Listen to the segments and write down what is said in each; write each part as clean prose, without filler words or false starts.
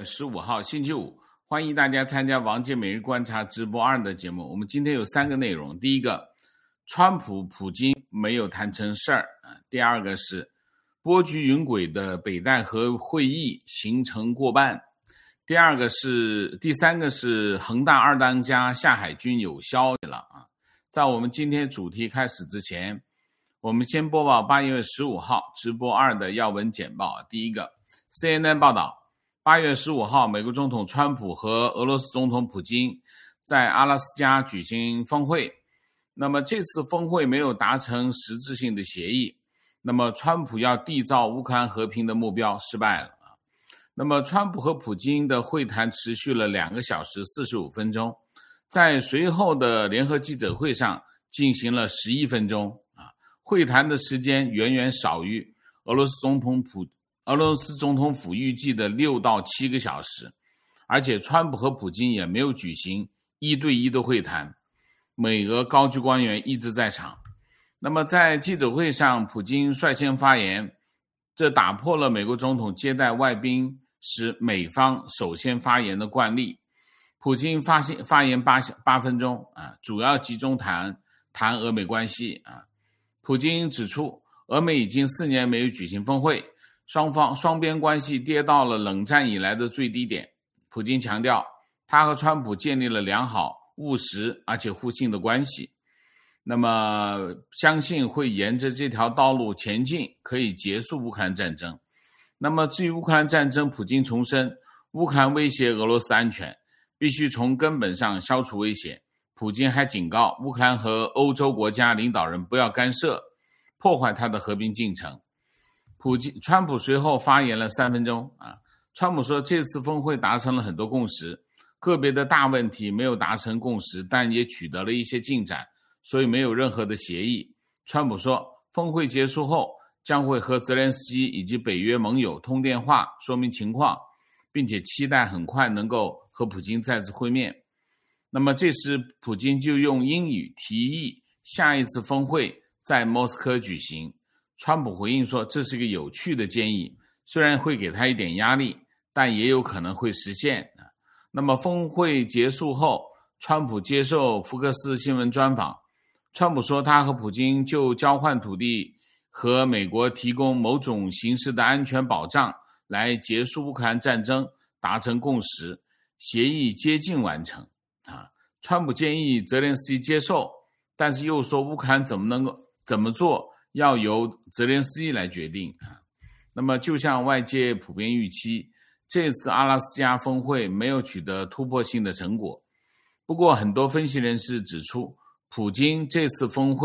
15号星期五，欢迎大家参加王杰每日观察直播2的节目。我们今天有3个内容，第一个，川普普京没有谈成事儿；第二个是波谲云诡的北戴河会议行程过半；第三个是恒大2当家下海军有消息了啊！在我们今天主题开始之前，我们先播报8月15号直播2的要闻简报。第一个 CNN 报道，8月15号美国总统川普和俄罗斯总统普京在阿拉斯加举行峰会，那么这次峰会没有达成实质性的协议，那么川普要缔造乌克兰和平的目标失败了。那么川普和普京的会谈持续了2个小时45分钟，在随后的联合记者会上进行了11分钟会谈的时间远远少于俄罗斯总统府预计的6到7个小时，而且川普和普京也没有举行1对1的会谈，美俄高级官员一直在场。那么在记者会上，普京率先发言，这打破了美国总统接待外宾时美方首先发言的惯例。普京发言8分钟主要集中谈俄美关系普京指出，俄美已经4年没有举行峰会，双边关系跌到了冷战以来的最低点。普京强调，他和川普建立了良好、务实而且互信的关系，那么相信会沿着这条道路前进，可以结束乌克兰战争。那么至于乌克兰战争，普京重申，乌克兰威胁俄罗斯安全，必须从根本上消除威胁。普京还警告乌克兰和欧洲国家领导人不要干涉，破坏他的和平进程。川普随后发言了3分钟川普说，这次峰会达成了很多共识，个别的大问题没有达成共识，但也取得了一些进展，所以没有任何的协议。川普说，峰会结束后将会和泽连斯基以及北约盟友通电话说明情况，并且期待很快能够和普京再次会面。那么这时普京就用英语提议下一次峰会在莫斯科举行。川普回应说，这是一个有趣的建议，虽然会给他一点压力，但也有可能会实现。那么峰会结束后，川普接受福克斯新闻专访，川普说，他和普京就交换土地和美国提供某种形式的安全保障来结束乌克兰战争达成共识，协议接近完成川普建议泽连斯基接受，但是又说乌克兰怎么做要由泽连斯基来决定那么就像外界普遍预期，这次阿拉斯加峰会没有取得突破性的成果。不过很多分析人士指出，普京是这次峰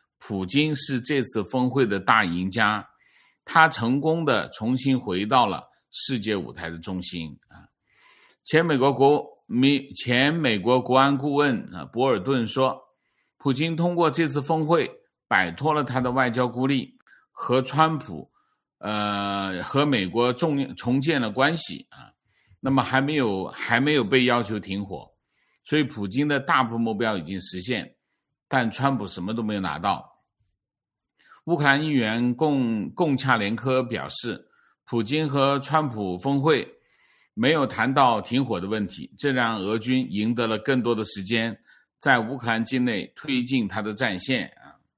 会的大赢家，他成功的重新回到了世界舞台的中心前美国国安顾问博尔顿说，普京通过这次峰会摆脱了他的外交孤立，和川普和美国重建了关系那么还没有被要求停火，所以普京的大部分目标已经实现，但川普什么都没有拿到。乌克兰议员贡恰连科表示，普京和川普峰会没有谈到停火的问题，这让俄军赢得了更多的时间在乌克兰境内推进他的战线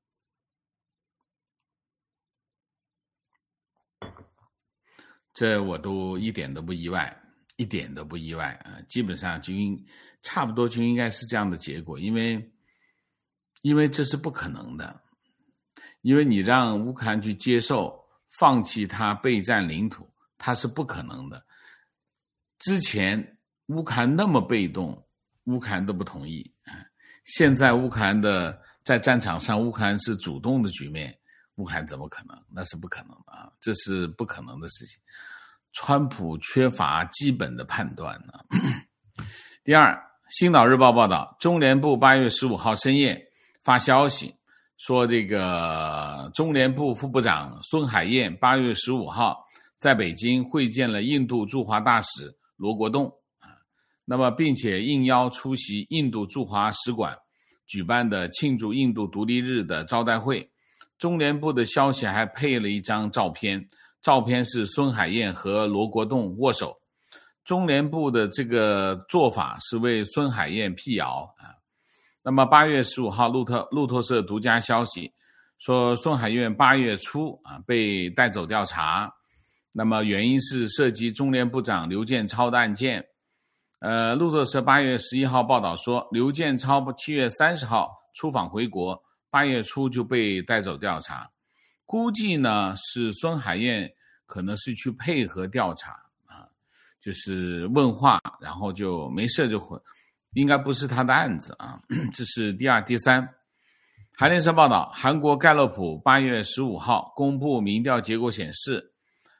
这我都一点都不意外基本上差不多就应该是这样的结果，因为这是不可能的，因为你让乌克兰去接受放弃他备战领土，它是不可能的。之前乌克兰那么被动，乌克兰都不同意现在乌克兰在战场上，乌克兰是主动的局面，乌克兰怎么可能？那是不可能的这是不可能的事情。川普缺乏基本的判断第二，星岛日报报道，中联部8月15号深夜发消息说，这个中联部副部长孙海燕8月15号在北京会见了印度驻华大使罗国栋那么并且应邀出席印度驻华使馆举办的庆祝印度独立日的招待会。中联部的消息还配了一张照片，照片是孙海燕和罗国栋握手。 中联部的这个做法是为孙海燕辟谣啊。那么8月15号，路透社独家消息说，孙海燕8月初被带走调查，那么原因是涉及中联部长刘建超的案件。路透社8月11号报道说，刘建超7月30号出访回国，8月初就被带走调查。估计呢是孙海燕可能是去配合调查就是问话，然后就没事就回，应该不是他的案子啊。这是第二。第三，韩联社报道，韩国盖洛普8月15号公布民调结果显示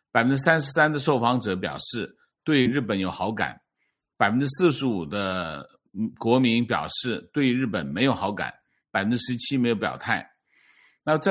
，33%的受访者表示对日本有好感，45%的国民表示对日本没有好感，17%没有表态。那这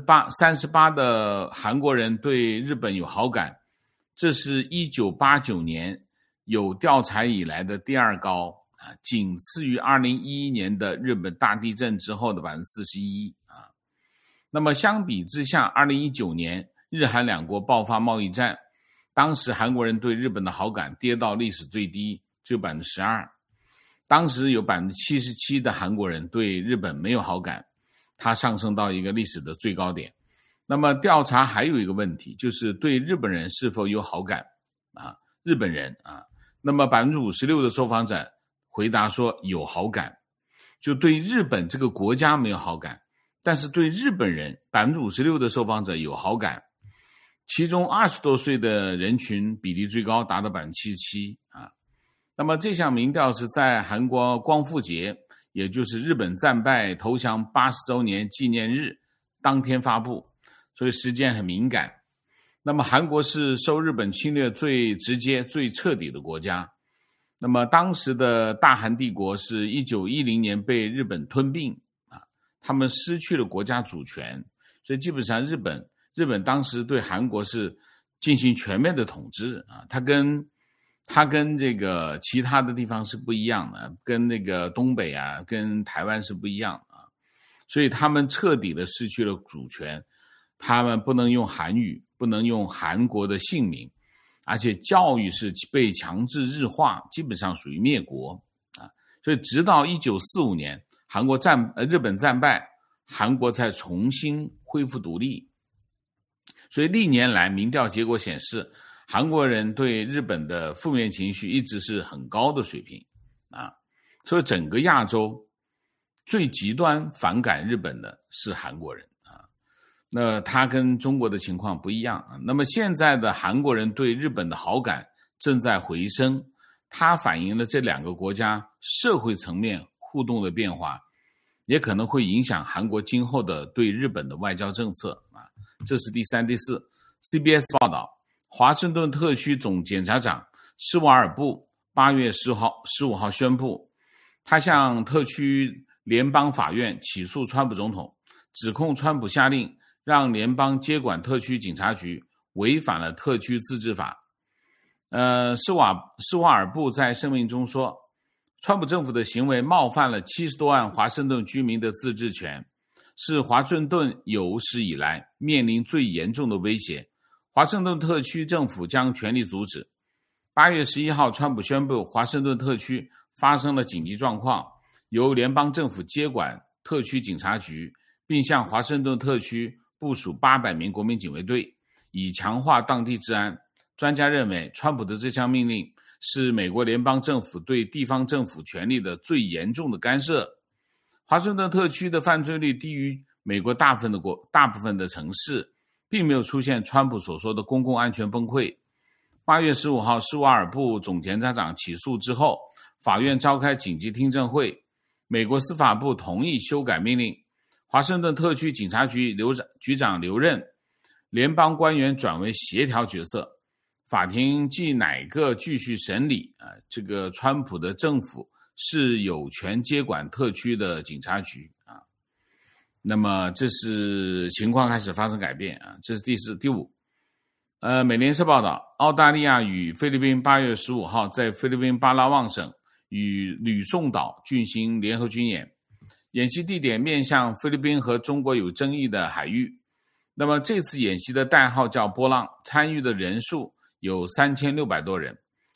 38%的韩国人对日本有好感，这是1989年有调查以来的第二高仅次于2011年的日本大地震之后的41%那么相比之下，2019年日韩两国爆发贸易战，当时韩国人对日本的好感跌到历史最低，只有12%。当时有77%的韩国人对日本没有好感，它上升到一个历史的最高点。那么调查还有一个问题，就是对日本人是否有好感日本人那么56%的受访者回答说有好感，就对日本这个国家没有好感，但是对日本人56%的受访者有好感，其中20多岁的人群比例最高，达到77%那么这项民调是在韩国光复节，也就是日本战败投降80周年纪念日当天发布，所以时间很敏感。那么韩国是受日本侵略最直接最彻底的国家，那么当时的大韩帝国是1910年被日本吞并他们失去了国家主权，所以基本上日本当时对韩国是进行全面的统治它跟这个其他的地方是不一样的，跟那个东北跟台湾是不一样的所以他们彻底的失去了主权，他们不能用韩语，不能用韩国的姓名，而且教育是被强制日化，基本上属于灭国所以直到1945年日本战败，韩国才重新恢复独立。所以历年来民调结果显示，韩国人对日本的负面情绪一直是很高的水平所以整个亚洲最极端反感日本的是韩国人那他跟中国的情况不一样那么现在的韩国人对日本的好感正在回升，它反映了这两个国家社会层面互动的变化，也可能会影响韩国今后的对日本的外交政策这是第三。第四， CBS 报道，华盛顿特区总检察长施瓦尔布8月15号宣布，他向特区联邦法院起诉川普总统，指控川普下令让联邦接管特区警察局违反了特区自治法。施瓦尔布在声明中说，川普政府的行为冒犯了70多万华盛顿居民的自治权，是华盛顿有史以来面临最严重的威胁。华盛顿特区政府将全力阻止。8月11号，川普宣布华盛顿特区发生了紧急状况，由联邦政府接管特区警察局，并向华盛顿特区部署800名国民警卫队，以强化当地治安。专家认为，川普的这项命令是美国联邦政府对地方政府权力的最严重的干涉。华盛顿特区的犯罪率低于美国大部分的城市，并没有出现川普所说的公共安全崩溃。8月15号，施瓦尔布总检察长起诉之后，法院召开紧急听证会，美国司法部同意修改命令，华盛顿特区警察局局长留任，联邦官员转为协调角色。法庭即哪个继续审理这个川普的政府是有权接管特区的警察局那么这是情况开始发生改变这是第四。第五，美联社报道，澳大利亚与菲律宾8月15号在菲律宾巴拉望省与吕宋岛进行联合军演，演习地点面向菲律宾和中国有争议的海域。那么这次演习的代号叫波浪，参与的人数有3600多人。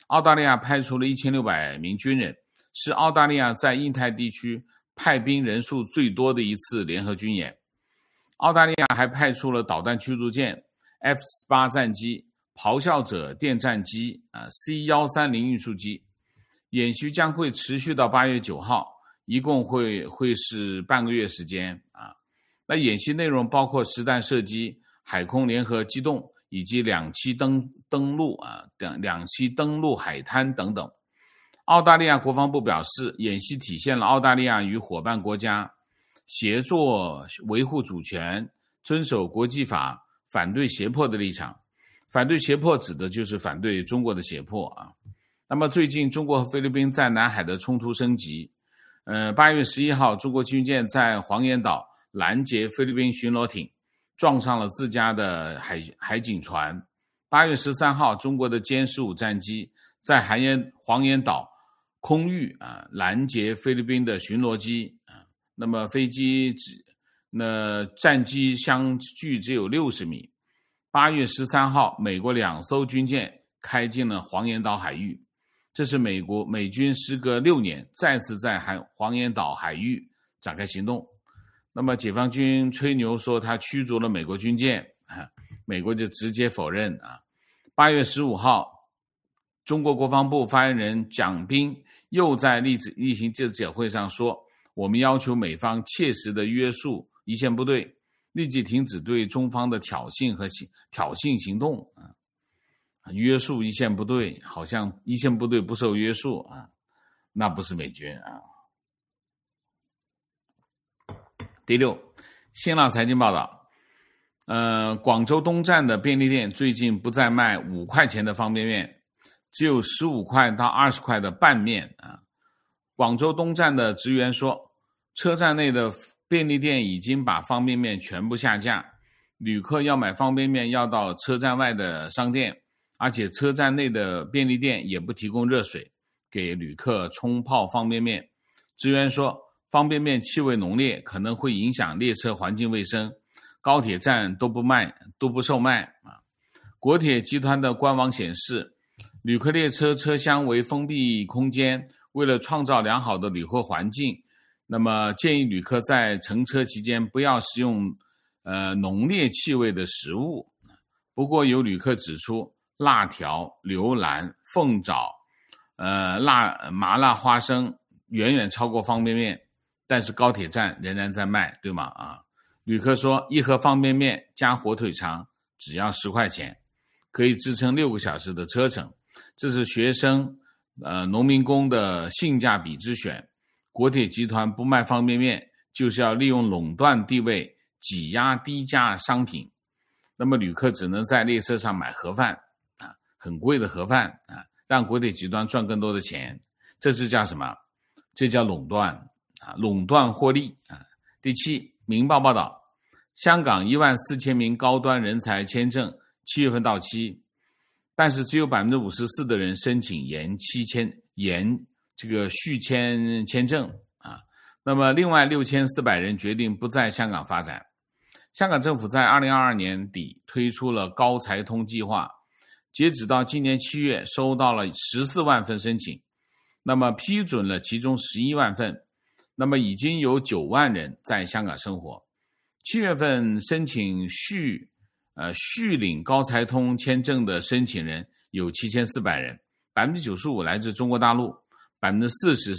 澳大利亚派出了1600名军人，是澳大利亚在印太地区派兵人数最多的一次联合军演。澳大利亚还派出了导弹驱逐舰 F-18 战机、咆哮者电战机、C-130运输机。演习将会持续到8月9号，一共会是半个月时间啊。那演习内容包括实弹射击、海空联合机动以及两栖登陆海滩等等。澳大利亚国防部表示，演习体现了澳大利亚与伙伴国家协作维护主权、遵守国际法、反对胁迫的立场。反对胁迫指的就是反对中国的胁迫啊。那么最近中国和菲律宾在南海的冲突升级。8月11号，中国军舰在黄岩岛拦截菲律宾巡逻艇，撞上了自家的海警船。8月13号，中国的歼15战机在黄岩岛空域拦截菲律宾的巡逻机那么战机相距只有60米。8月13号，美国2艘军舰开进了黄岩岛海域。这是美军时隔6年再次在黄岩岛海域展开行动。那么解放军吹牛说他驱逐了美国军舰，美国就直接否认啊。8月15号，中国国防部发言人蒋斌又在例行记者会上说，我们要求美方切实的约束一线部队，立即停止对中方的挑衅行动啊。约束一线部队，好像一线部队不受约束啊，那不是美军啊。第6，新浪财经报道，广州东站的便利店最近不再卖5块钱的方便面，只有15块到20块的拌面啊。广州东站的职员说，车站内的便利店已经把方便面全部下架，旅客要买方便面要到车站外的商店，而且车站内的便利店也不提供热水给旅客冲泡方便面。职员说，方便面气味浓烈，可能会影响列车环境卫生，高铁站都不售卖啊。国铁集团的官网显示，旅客列车车厢为封闭空间，为了创造良好的旅客环境，那么建议旅客在乘车期间不要食用浓烈气味的食物。不过有旅客指出，辣条、榴兰、凤爪、麻辣花生远远超过方便面，但是高铁站仍然在卖，对吗？啊，旅客说，一盒方便面加火腿肠只要10块钱，可以支撑6个小时的车程，这是学生、农民工的性价比之选。国铁集团不卖方便面，就是要利用垄断地位挤压低价商品。那么旅客只能在列车上买盒饭啊，很贵的盒饭啊，让国铁集团赚更多的钱。这是叫什么？这叫垄断啊，垄断获利啊。第7，明报报道，香港14000名高端人才签证7月份到期，但是只有 54% 的人申请续签签证啊。那么另外6400人决定不在香港发展。香港政府在2022年底推出了高才通计划，截止到今年7月收到了14万份申请，那么批准了其中11万份，那么已经有9万人在香港生活。7月份申请续领高才通签证的申请人有7400人， 95% 来自中国大陆， 40%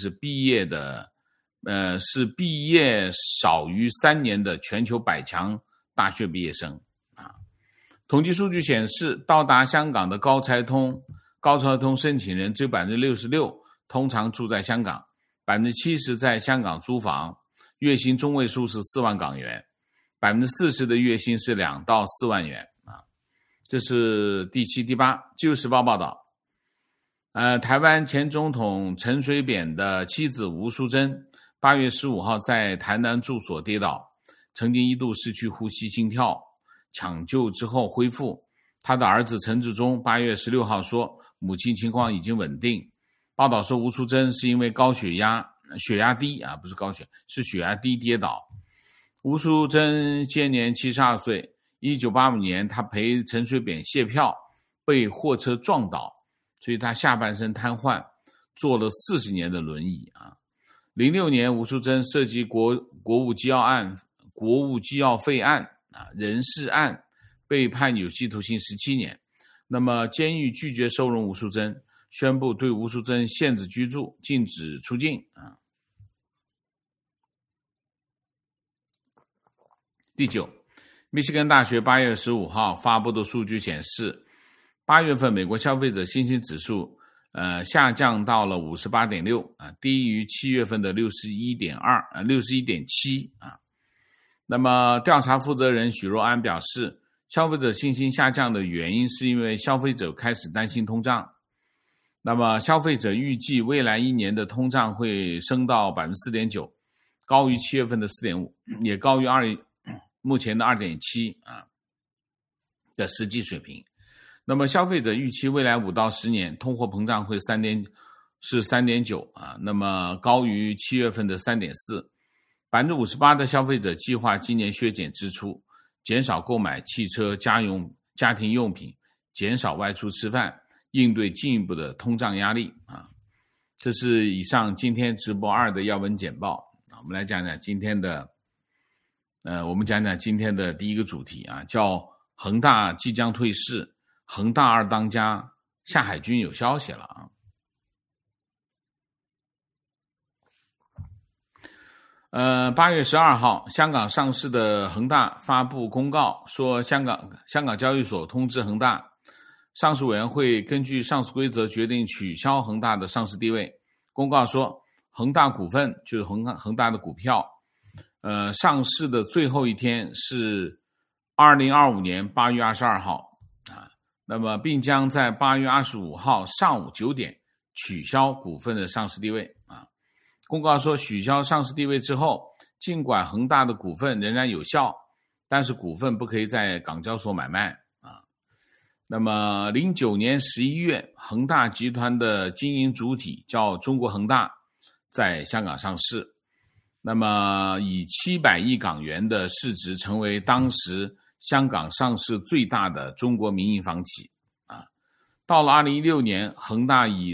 是毕业少于3年的全球100强大学毕业生啊。统计数据显示，到达香港的高才通申请人只有 66% 通常住在香港， 70% 在香港租房，月薪中位数是4万港元， 40% 的月薪是2到4万元啊。这是第7、第8。自由时报报道，台湾前总统陈水扁的妻子吴淑珍8月15号在台南住所跌倒，曾经一度失去呼吸心跳，抢救之后恢复。他的儿子陈志忠8月16号说，母亲情况已经稳定。报道说，吴淑珍是因为血压低啊，不是高血，是血压低跌倒。吴淑珍现年72岁，1985年他陪陈水扁谢票，被货车撞倒， 所以他下半身瘫痪，坐了40年的轮椅啊。06年吴淑珍涉及国务机要费案啊、人事案，被判有期徒刑17年。那么监狱拒绝收容吴淑珍，宣布对吴淑珍限制居住，禁止出境啊。第9，密歇根大学8月15号发布的数据显示，8月份美国消费者信心指数下降到了 58.6 啊，低于7月份的 61.7 啊。那么调查负责人许若安表示，消费者信心下降的原因是因为消费者开始担心通胀。那么消费者预计未来1年的通胀会升到 4.9%， 高于7月份的 4.5%， 也高于目前的 2.7% 啊的实际水平。那么消费者预期未来5到10年通货膨胀会是 3.9% 啊，那么高于7月份的 3.4%。58%的消费者计划今年削减支出，减少购买汽车、家庭用品，减少外出吃饭，应对进一步的通胀压力啊。这是以上今天直播2的要闻简报啊。我们来讲讲今天的第一个主题啊，叫恒大即将退市，恒大2当家，夏海军有消息了啊。8月12号，香港上市的恒大发布公告说，香港交易所通知恒大，上市委员会根据上市规则决定取消恒大的上市地位。公告说，恒大股份就是恒大的股票，上市的最后一天是2025年8月22号啊，那么并将在8月25号上午9点取消股份的上市地位啊。公告说，取消上市地位之后，尽管恒大的股份仍然有效，但是股份不可以在港交所买卖啊。那么09年11月，恒大集团的经营主体叫中国恒大，在香港上市，那么以700亿港元的市值成为当时香港上市最大的中国民营房企啊。到了2016年，恒大以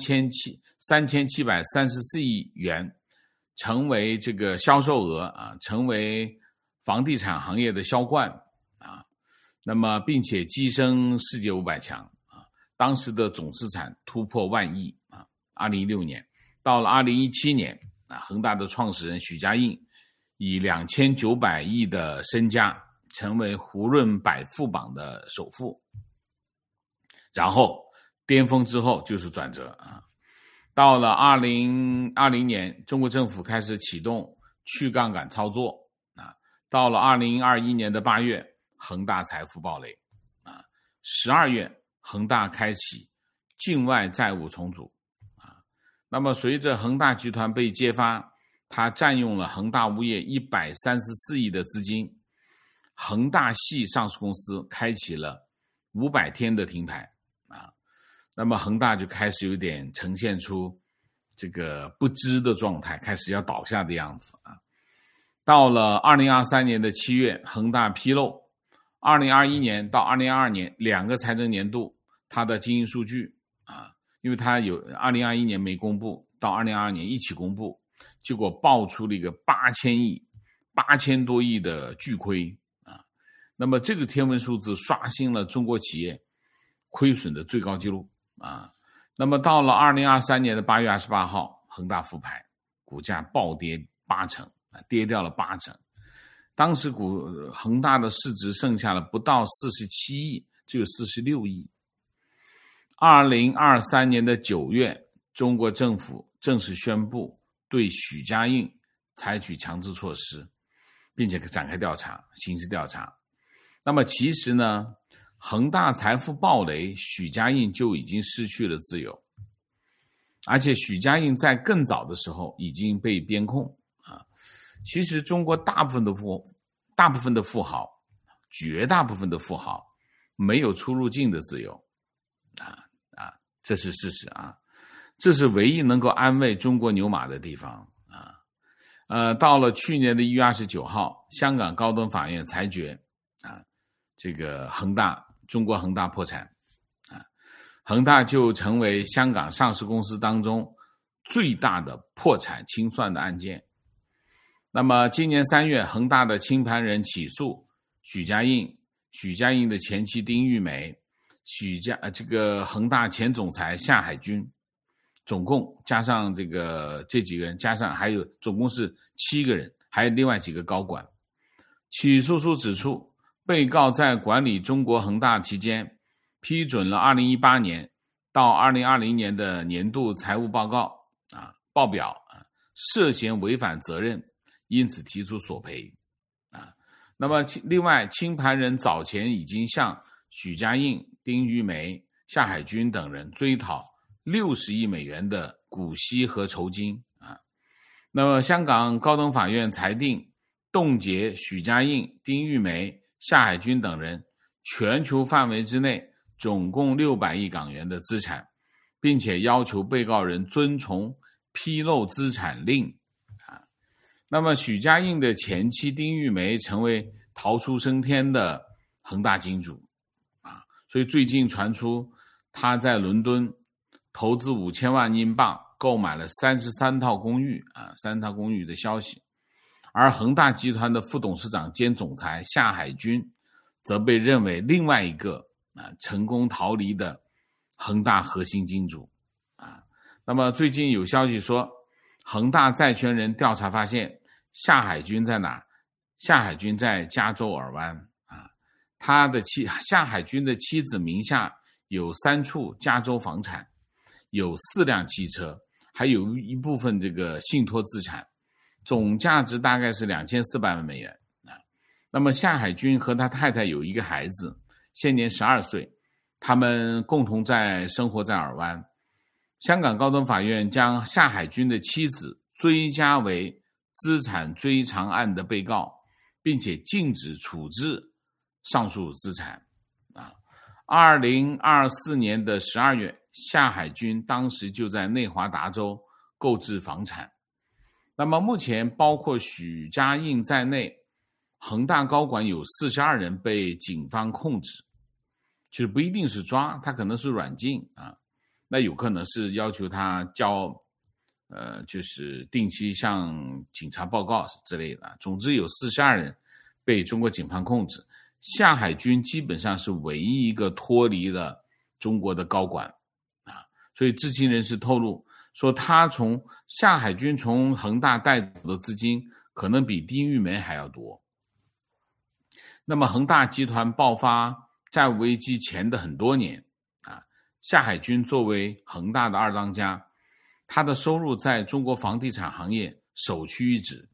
3734亿元成为这个销售额啊，成为房地产行业的销冠啊，那么并且跻身世界500强啊，当时的总资产突破10000亿啊。2016年，到了2017年啊，恒大的创始人许家印以2900亿的身家成为胡润百富榜的首富，然后巅峰之后就是转折啊。到了2020年，中国政府开始启动去杠杆操作啊。到了2021年的8月，恒大财富暴雷啊。12月，恒大开启境外债务重组啊。那么随着恒大集团被揭发，它占用了恒大物业134亿的资金，恒大系上市公司开启了500天的停牌啊。那么恒大就开始有点呈现出这个不知的状态，开始要倒下的样子啊。到了2023年的7月，恒大披露2021年到2022年2个财政年度它的经营数据啊，因为它有2021年没公布，到2022年一起公布，结果爆出了一个8000多亿的巨亏啊。那么这个天文数字刷新了中国企业亏损的最高纪录啊。那么到了2023年的8月28号，恒大复牌，股价暴跌80%啊，跌掉了80%。当时恒大的市值剩下了不到47亿，只有46亿。2023年的9月，中国政府正式宣布对许家印采取强制措施，并且展开调查，刑事调查。那么其实呢，恒大财富暴雷，许家印就已经失去了自由，而且许家印在更早的时候已经被边控啊。其实中国大部分的富豪，绝大部分的富豪没有出入境的自由这是事实啊。这是唯一能够安慰中国牛马的地方啊。到了去年的1月29号，香港高等法院裁决啊，这个中国恒大破产啊。 恒大就成为香港上市公司当中最大的破产清算的案件。那么今年3月，恒大的清盘人起诉许家印的前妻丁玉梅，这个恒大前总裁夏海军，总共加上这几个人，加上还有总共是7个人，还有另外几个高管。起诉书指出，被告在管理中国恒大期间，批准了2018年到2020年的年度财务报表涉嫌违反责任，因此提出索赔。那么另外，清盘人早前已经向许家印、丁玉梅、夏海军等人追讨60亿美元的股息和酬金。那么香港高等法院裁定冻结许家印、丁玉梅、夏海军等人全球范围之内总共600亿港元的资产，并且要求被告人遵从披露资产令。那么许家印的前妻丁玉梅成为逃出升天的恒大金主。所以最近传出他在伦敦投资5000万英镑购买了33套公寓，3套公寓的消息。而恒大集团的副董事长兼总裁夏海军则被认为另外一个成功逃离的恒大核心金主。那么最近有消息说，恒大债权人调查发现夏海军在哪儿？夏海军在加州尔湾。夏海军的妻子名下有3处加州房产，有4辆汽车，还有一部分信托资产，总价值大概是2400万美元。那么夏海军和他太太有一个孩子，现年12岁，他们共同生活在尔湾。香港高等法院将夏海军的妻子追加为资产追偿案的被告，并且禁止处置上述资产。2024年的12月，夏海军当时就在内华达州购置房产。那么目前包括许家印在内，恒大高管有42人被警方控制。其实不一定是抓，他可能是软禁那有可能是要求他就是定期向警察报告之类的。总之有42人被中国警方控制。夏海军基本上是唯一一个脱离了中国的高管所以知情人士透露说，夏海军从恒大带走的资金可能比丁玉梅还要多。那么恒大集团爆发债务危机前的很多年夏海军作为恒大的2当家，他的收入在中国房地产行业首屈一指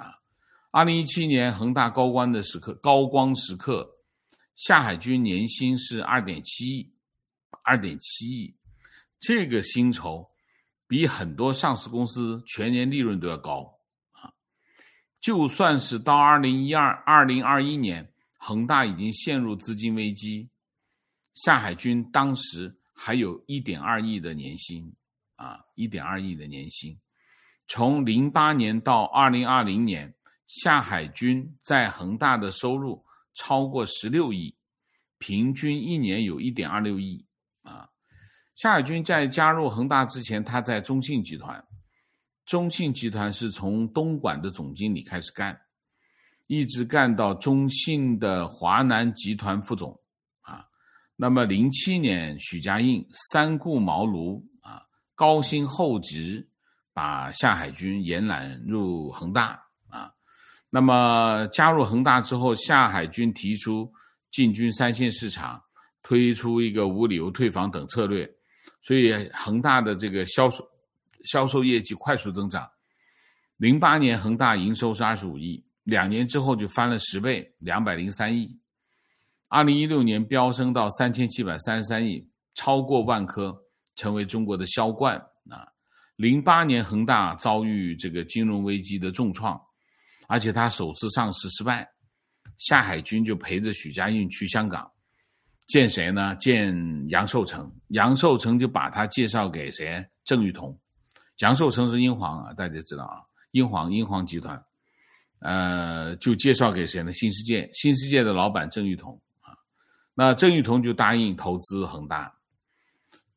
2017年恒大高光时刻，夏海军年薪是2.7亿，这个薪酬比很多上市公司全年利润都要高就算是到2021年，恒大已经陷入资金危机，夏海军当时还有1.2亿的年薪1.2亿的年薪。从08年到2020年，夏海军在恒大的收入超过16亿，平均一年有1.26亿夏海军在加入恒大之前，他在中信集团是从东莞的总经理开始干，一直干到中信的华南集团副总那么07年许家印3顾茅庐高薪厚职，把夏海军延揽入恒大那么加入恒大之后，夏海军提出进军3线市场，推出一个无理由退房等策略，所以恒大的这个销售业绩快速增长。08年恒大营收是25亿，2年之后就翻了10倍，203亿。2016年飙升到3733亿，超过万科，成为中国的销冠08年恒大遭遇这个金融危机的重创，而且他首次上市失败，夏海军就陪着许家印去香港见谁呢？见杨受成。杨受成就把他介绍给谁？郑裕彤。杨受成是英皇大家知道英皇集团就介绍给谁呢？新世界的老板郑裕彤那郑裕彤就答应投资恒大。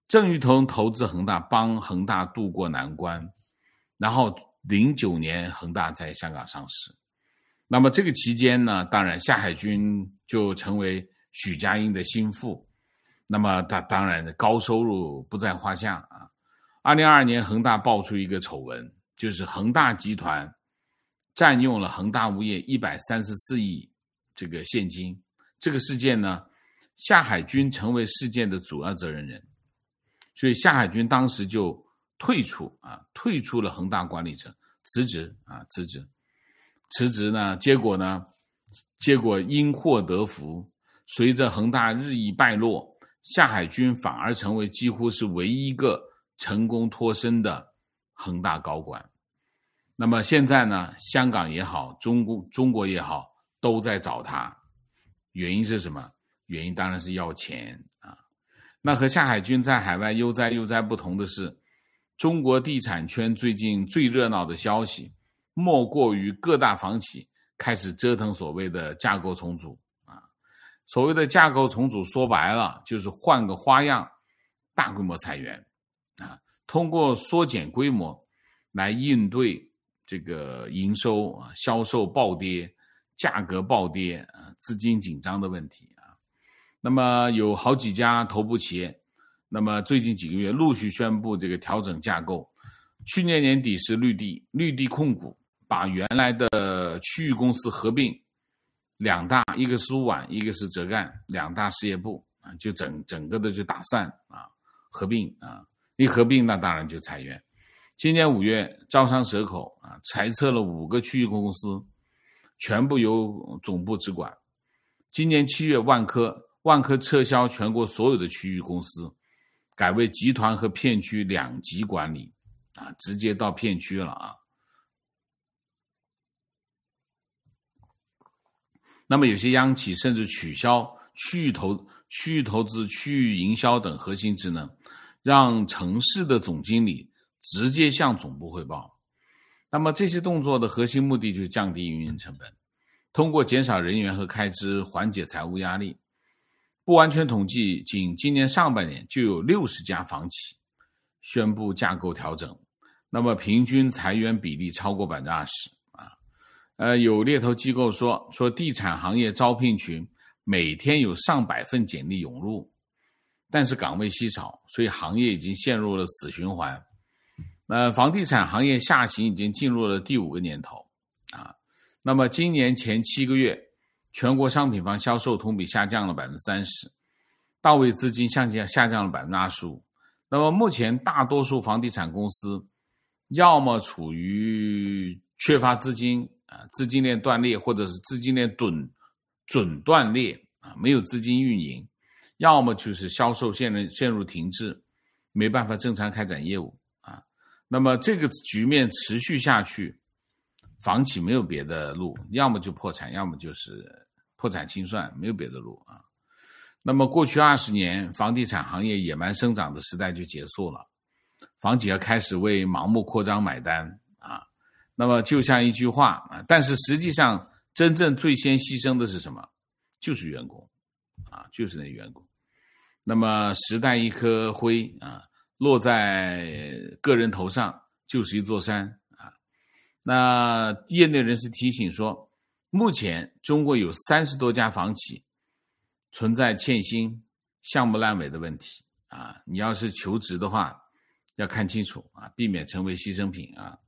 郑裕彤投资恒大，帮恒大渡过难关，然后09年恒大在香港上市。那么这个期间呢，当然夏海军就成为许家印的心腹，那么当然高收入不在话下啊。2022年恒大爆出一个丑闻，就是恒大集团占用了恒大物业134亿这个现金。这个事件呢，夏海军成为事件的主要责任人，所以夏海军当时就退出了恒大管理层，辞职呢，结果因祸得福，随着恒大日益败落，夏海军反而成为几乎是唯一一个成功脱身的恒大高管。那么现在呢，香港也好，中国也好，都在找他，原因是什么？原因当然是要钱啊。那和夏海军在海外悠哉不同的是，中国地产圈最近最热闹的消息，莫过于各大房企开始折腾所谓的架构重组啊。所谓的架构重组说白了就是换个花样，大规模裁员啊，通过缩减规模来应对这个营收啊、销售暴跌、价格暴跌啊、资金紧张的问题啊。那么有好几家头部企业，那么最近几个月陆续宣布这个调整架构。去年年底是绿地控股把原来的区域公司合并两大，一个是苏皖，一个是浙赣，两大事业部啊，就整个的就打散啊，合并啊，一合并那当然就裁员。今年5月招商蛇口啊，裁撤了5个区域公司，全部由总部直管。今年7月万科撤销全国所有的区域公司，改为集团和片区2级管理啊，直接到片区了啊。那么有些央企甚至取消区域投资、区域营销等核心职能，让城市的总经理直接向总部汇报。那么这些动作的核心目的就是降低运营成本，通过减少人员和开支缓解财务压力。不完全统计，仅今年上半年就有60家房企宣布架构调整，那么平均裁员比例超过 20%。有猎头机构说地产行业招聘群每天有上百份简历涌入，但是岗位稀少，所以行业已经陷入了死循环。房地产行业下行已经进入了第5个年头啊。那么今年前7个月，全国商品房销售同比下降了 30%， 到位资金下降了 25%。 那么目前大多数房地产公司要么处于缺乏资金资金链断裂，或者是资金链准断裂没有资金运营，要么就是销售陷入停滞，没办法正常开展业务啊。那么这个局面持续下去，房企没有别的路，要么就破产，要么就是破产清算，没有别的路啊。那么过去20年，房地产行业野蛮生长的时代就结束了，房企要开始为盲目扩张买单啊。那么就像一句话啊，但是实际上真正最先牺牲的是什么？就是员工啊，就是那员工。那么时代一颗灰啊，落在个人头上就是一座山啊。那业内人士提醒说，目前中国有30多家房企存在欠薪、项目烂尾的问题啊。你要是求职的话，要看清楚啊，避免成为牺牲品啊。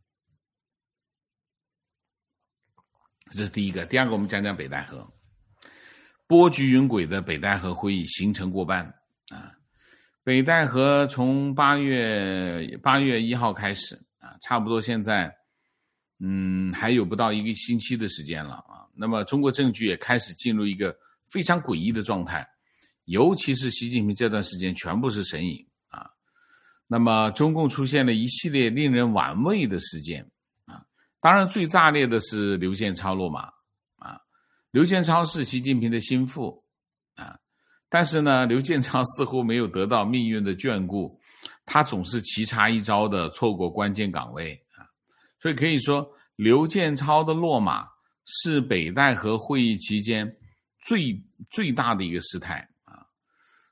这是第一个。第二个，我们讲讲北戴河。波谲云诡的北戴河会议行程过半啊。北戴河从8月1号开始啊，差不多现在还有不到1个星期的时间了啊。那么中国政局也开始进入一个非常诡异的状态，尤其是习近平这段时间全部是神隐啊。那么中共出现了一系列令人玩味的事件啊。当然最炸裂的是刘建超落马啊。刘建超是习近平的心腹啊，但是呢，刘建超似乎没有得到命运的眷顾，他总是棋差一招的错过关键岗位啊。所以可以说，刘建超的落马是北戴河会议期间最大的一个事态啊。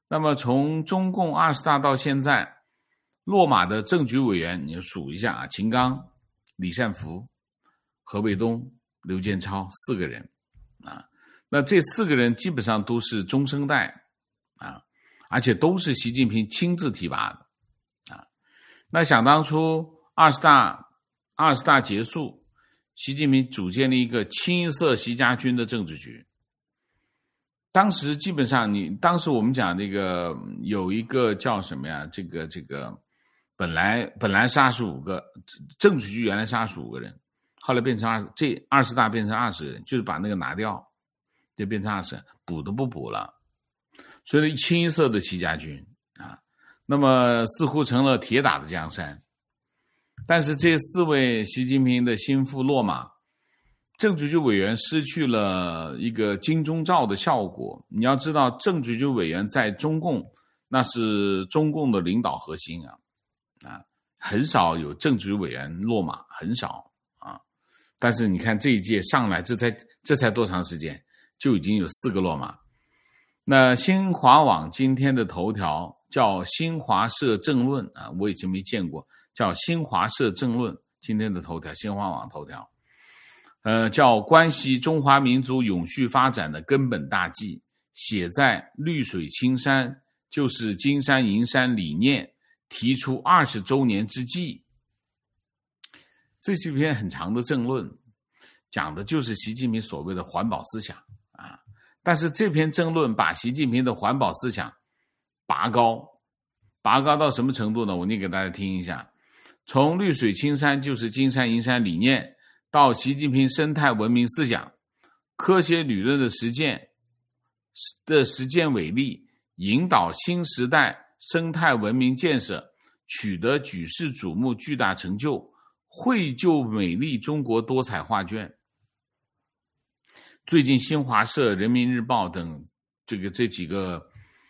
那么从中共20大到现在，落马的政局委员你数一下啊，秦刚、李善福、何卫东、刘建超4个人啊。那这4个人基本上都是中生代啊，而且都是习近平亲自提拔的啊。那想当初20大结束，习近平组建了一个清一色习家军的政治局。当时基本上当时我们讲这个有一个叫什么呀？这个本来是25个政治局，原来是25个人，后来变成20大变成20个人，就是把那个拿掉，就变成20，补都不补了。所以清一色的习家军啊，那么似乎成了铁打的江山。但是这4位习近平的心腹落马，政治局委员失去了一个金钟罩的效果。你要知道，政治局委员在中共那是中共的领导核心啊，很少有政治局委员落马，很少啊。但是你看这一届上来，这才多长时间，就已经有4个落马。那新华网今天的头条叫新华社政论啊，我以前没见过，叫新华社政论。今天的头条，新华网头条。叫关系中华民族永续发展的根本大计，写在绿水青山，就是金山银山理念提出20周年之际。这是一篇很长的政论，讲的就是习近平所谓的环保思想啊。但是这篇政论把习近平的环保思想拔高到什么程度呢？我念给大家听一下。从绿水青山就是金山银山理念到习近平生态文明思想，科学理论的实践为例，引导新时代生态文明建设取得举世瞩目巨大成就，绘就美丽中国多彩画卷。最近新华社、人民日报等这几个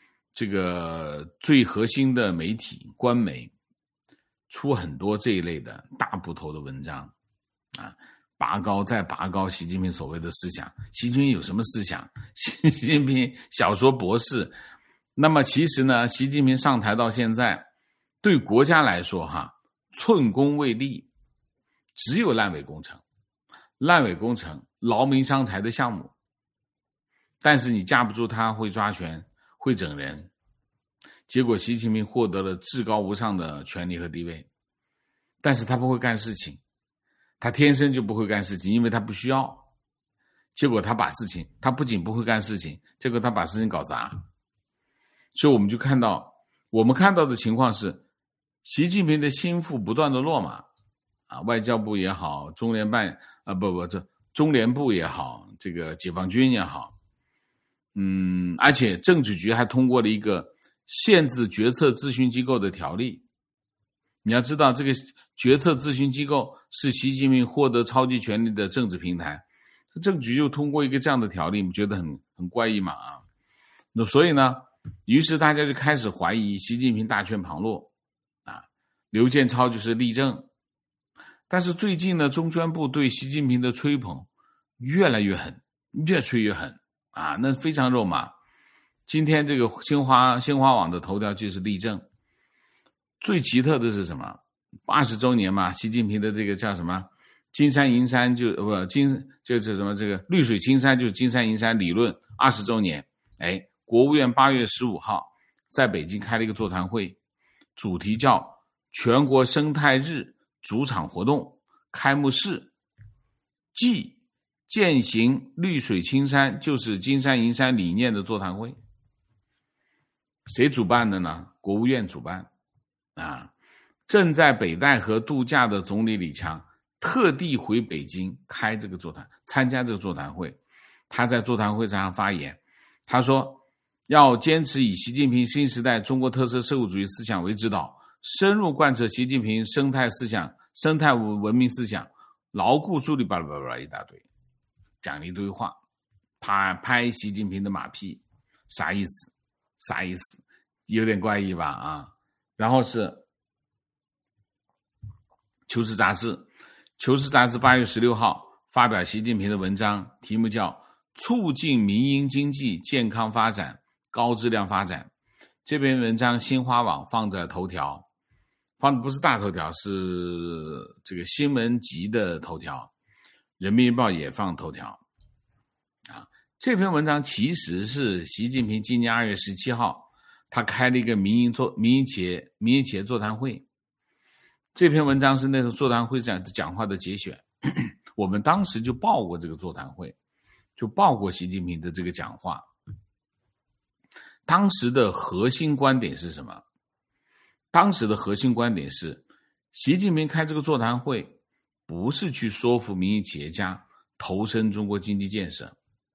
最核心的媒体官媒出很多这一类的大部头的文章啊，拔高再拔高习近平所谓的思想。习近平有什么思想？习近平小说博士。那么其实呢，习近平上台到现在，对国家来说寸功未立，只有烂尾工程、劳民伤财的项目。但是你架不住他会抓权、会整人，结果习近平获得了至高无上的权力和地位，但是他不会干事情，他天生就不会干事情，因为他不需要。结果他不仅不会干事情，结果他把事情搞砸。所以我们看到的情况是，习近平的心腹不断的落马啊，外交部也好，中联部也好，这个解放军也好，而且政治局还通过了一个限制决策咨询机构的条例。你要知道，这个决策咨询机构是习近平获得超级权力的政治平台，政治局就通过一个这样的条例，你觉得很怪异嘛啊？那所以呢，于是大家就开始怀疑习近平大权旁落啊，刘建超就是例证。但是最近呢，中宣部对习近平的吹捧越来越狠，越吹越狠啊，那非常肉麻。今天这个新华网的头条就是例证。最奇特的是什么？20周年嘛，习近平的这个叫什么金山银山就是什么这个绿水青山就是金山银山理论20周年。国务院8月15号在北京开了一个座谈会，主题叫全国生态日主场活动开幕式暨践行绿水青山就是金山银山理念的座谈会。谁主办的呢？国务院主办啊。正在北戴河度假的总理李强特地回北京参加这个座谈会。他在座谈会上发言，他说要坚持以习近平新时代中国特色社会主义思想为指导，深入贯彻习近平生态思想、生态文明思想，牢固树立巴拉巴拉一大堆，讲了一堆话，拍习近平的马屁，啥意思？有点怪异吧啊？然后是求是杂志8月16号发表习近平的文章，题目叫促进民营经济健康发展高质量发展。 这篇文章新华网放在头条，放的不是大头条，是这个新闻集的头条，人民日报也放头条。这篇文章其实是习近平今年2月17号他开了一个民营企业座谈会。这篇文章是那个座谈会上讲话的节选，我们当时就报过这个座谈会，就报过习近平的这个讲话。当时的核心观点是什么？当时的核心观点是，习近平开这个座谈会不是去说服民营企业家投身中国经济建设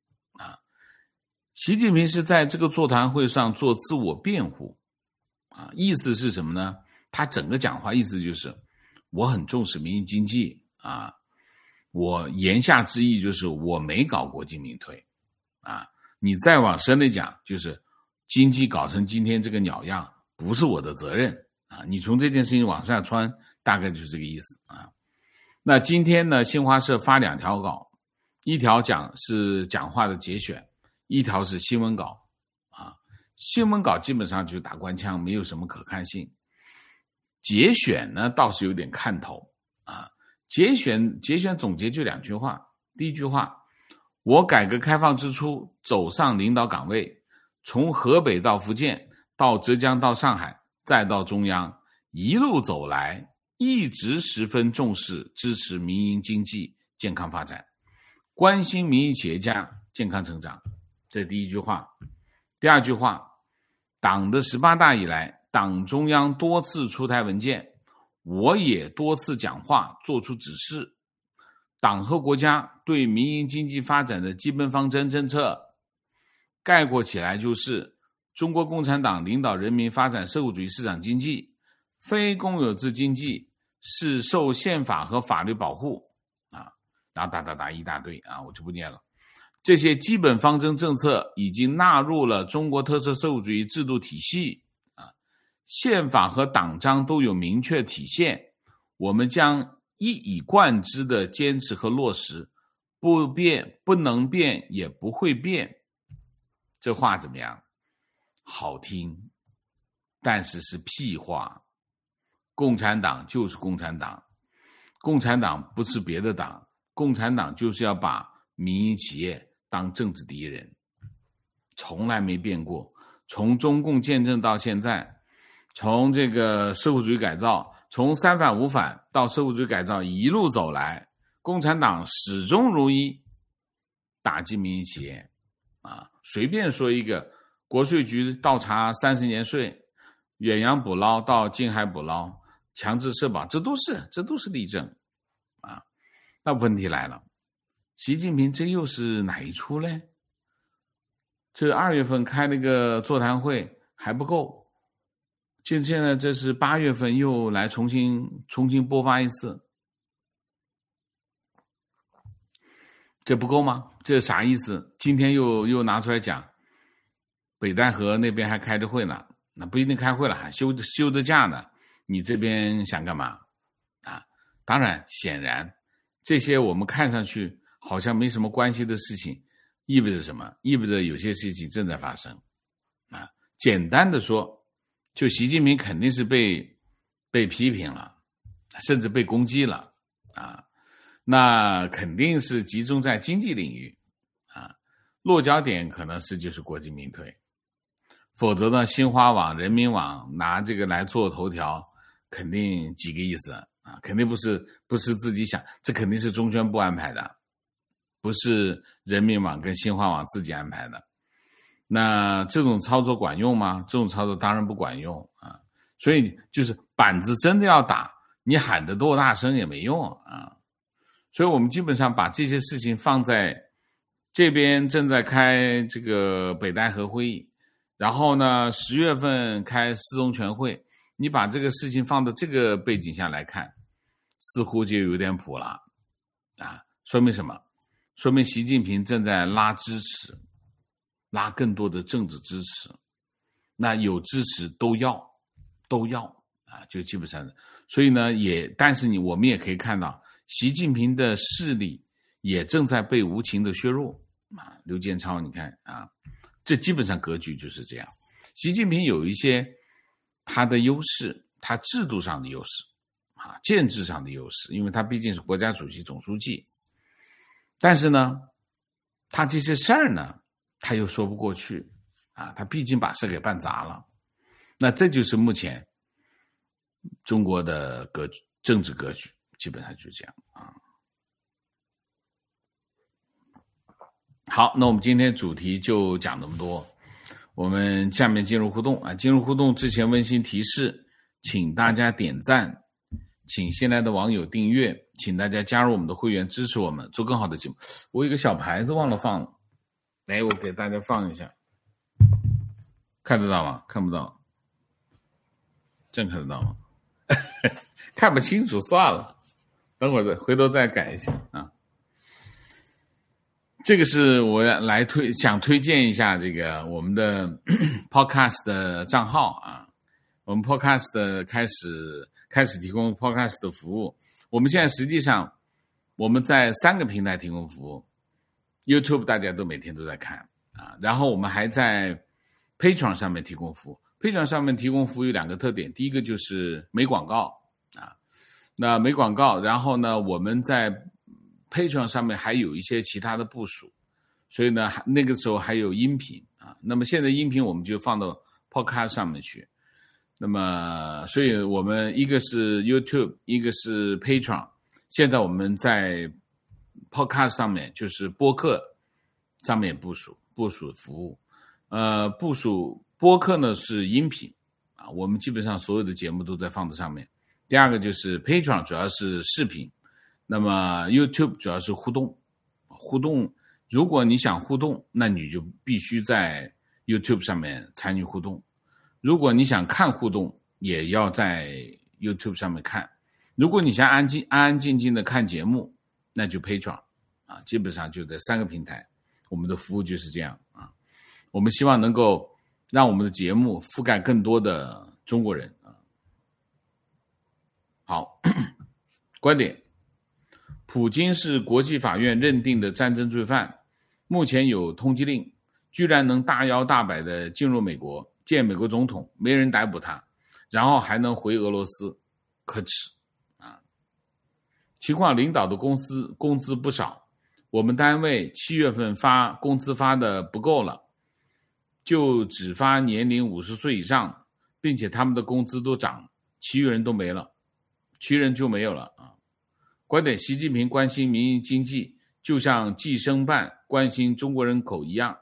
习近平是在这个座谈会上做自我辩护意思是什么呢？他整个讲话意思就是我很重视民营经济我言下之意就是我没搞国进民退你再往深的讲，就是经济搞成今天这个鸟样不是我的责任你从这件事情往下穿，大概就是这个意思那今天呢，新华社发2条稿，一条是讲话的节选，一条是新闻稿新闻稿基本上就是打官腔，没有什么可看性。节选呢倒是有点看头节选总结就2句话。第一句话，我改革开放之初走上领导岗位，从河北到福建，到浙江，到上海，再到中央，一路走来一直十分重视支持民营经济健康发展，关心民营企业家健康成长。这第一句话。第二句话，党的18大以来，党中央多次出台文件，我也多次讲话做出指示，党和国家对民营经济发展的基本方针政策概括起来就是中国共产党领导人民发展社会主义市场经济，非公有制经济是受宪法和法律保护然后打一大堆我就不念了。这些基本方针政策已经纳入了中国特色社会主义制度体系宪法和党章都有明确体现，我们将一以贯之的坚持和落实，不变、不能变、也不会变。这话怎么样？好听，但是是屁话。共产党就是共产党，共产党不是别的党，共产党就是要把民营企业当政治敌人，从来没变过。从中共建政到现在，从这个社会主义改造，从三反五反到社会主义改造一路走来，共产党始终如一打击民营企业随便说一个，国税局倒查30年税，远洋捕捞到近海捕捞，强制社保，这都是例证那问题来了，习近平这又是哪一出嘞？这2月份开了个座谈会还不够，现在这是8月份又来重新播发一次，这不够吗？这啥意思？今天又拿出来讲，北戴河那边还开着会呢，那不一定开会了，还休着假呢，你这边想干嘛当然显然这些我们看上去好像没什么关系的事情，意味着什么？意味着有些事情正在发生简单的说，就习近平肯定是被批评了，甚至被攻击了那肯定是集中在经济领域落脚点可能是就是国进民退，否则呢，新华网、人民网拿这个来做头条，肯定几个意思肯定不是自己想，这肯定是中宣部安排的，不是人民网跟新华网自己安排的。那这种操作管用吗？这种操作当然不管用所以就是板子真的要打，你喊得多大声也没用所以我们基本上把这些事情放在这边，正在开这个北戴河会议，然后呢10月份开四中全会，你把这个事情放到这个背景下来看，似乎就有点谱了说明什么？说明习近平正在拉支持，拉更多的政治支持，那有支持都要就基本上的。所以呢但是我们也可以看到，习近平的势力也正在被无情的削弱刘建超你看这基本上格局就是这样。 习近平有一些他的优势，他制度上的优势啊，建制上的优势，因为他毕竟是国家主席、总书记。但是呢，他这些事儿呢，他又说不过去啊，他毕竟把事给办砸了。那这就是目前中国的政治格局，基本上就这样啊。好，那我们今天主题就讲这么多，我们下面进入互动啊。进入互动之前，温馨提示，请大家点赞，请新来的网友订阅，请大家加入我们的会员，支持我们做更好的节目。我有个小牌子忘了放了，来，我给大家放一下，看得到吗？看不到，真看得到吗？看不清楚算了，等会儿回头再改一下啊。这个是我来想推荐一下这个我们的podcast 的账号啊，我们 podcast 开始提供 podcast 的服务。我们现在实际上我们在3个平台提供服务， YouTube 大家都每天都在看啊，然后我们还在 Patreon 上面提供服务。Patreon 上面提供服务有2个特点，第一个就是没广告啊，那没广告，然后呢我们在Patreon 上面还有一些其他的部署，所以呢那个时候还有音频啊，那么现在音频我们就放到 Podcast 上面去。那么所以我们一个是 YouTube， 一个是 Patreon， 现在我们在 Podcast 上面就是播客上面部署服务。部署播客呢是音频啊，我们基本上所有的节目都在放在上面。第二个就是 Patreon 主要是视频，那么 YouTube 主要是互动。如果你想互动，那你就必须在 YouTube 上面参与互动。如果你想看互动，也要在 YouTube 上面看。如果你想安安静静的看节目，那就 Patreon 啊，基本上就在3个平台，我们的服务就是这样啊。我们希望能够让我们的节目覆盖更多的中国人啊。好，观点。普京是国际法院认定的战争罪犯，目前有通缉令，居然能大摇大摆的进入美国见美国总统，没人逮捕他，然后还能回俄罗斯，可耻啊！情况领导的公司工资不少，我们单位7月份工资发的不够了，就只发年龄50岁以上，并且他们的工资都涨，其余人都没了，其余人就没有了啊！观点：习近平关心民营经济，就像计生办关心中国人口一样。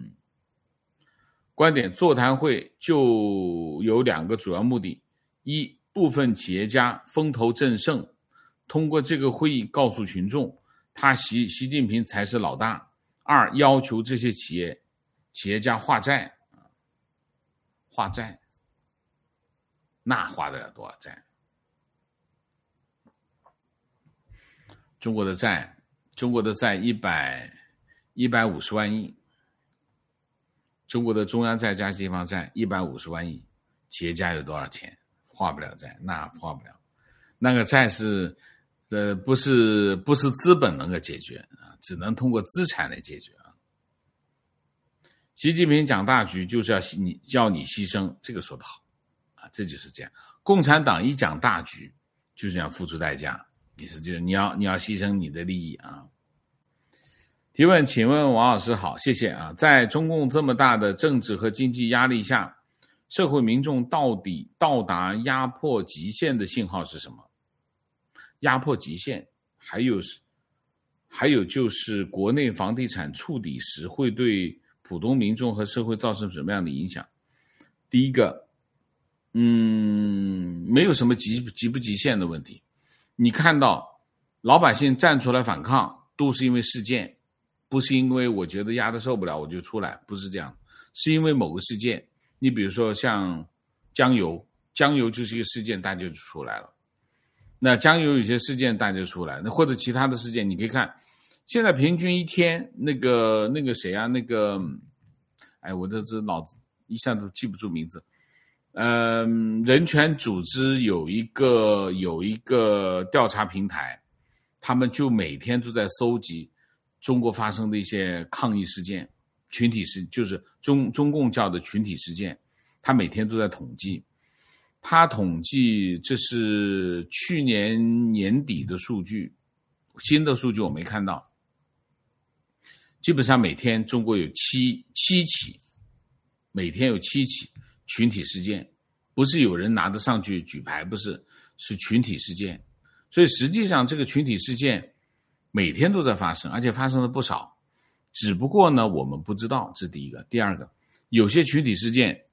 观点：座谈会就有2个主要目的：一，部分企业家风头正盛，通过这个会议告诉群众，习近平才是老大；二，要求这些企业家化债，那花得了多少债？中国的债150万亿，中国的中央债加地方债150万亿，企业家有多少钱？花不了债，那花不了。那个债是不是资本能够解决啊，只能通过资产来解决啊。习近平讲大局就是要你牺牲，这个说得好啊，这就是这样。共产党一讲大局就是要付出代价，你要牺牲你的利益啊。提问，请问王老师好，谢谢啊。在中共这么大的政治和经济压力下，社会民众到底到达压迫极限的信号是什么？压迫极限，还有就是国内房地产触底时会对普通民众和社会造成什么样的影响？第一个，没有什么极不极限的问题。你看到老百姓站出来反抗，都是因为事件，不是因为我觉得压得受不了我就出来，不是这样，是因为某个事件。你比如说像江油就是一个事件，大家就出来了。那江油有些事件大家就出来，那或者其他的事件，你可以看，现在平均一天那个谁啊，我这脑子一下子记不住名字。人权组织有一个调查平台，他们就每天都在搜集中国发生的一些抗议事件、群体事，就是中共叫的群体事件。 他每天都在统计，他统计这是去年年底的数据，新的数据我没看到。基本上每天中国有七起，每天有7起群体事件，不是有人拿得上去举牌，不是，是群体事件。所以实际上这个群体事件每天都在发生，而且发生的不少，只不过呢我们不知道，这是第一个。第二个，有些群体事件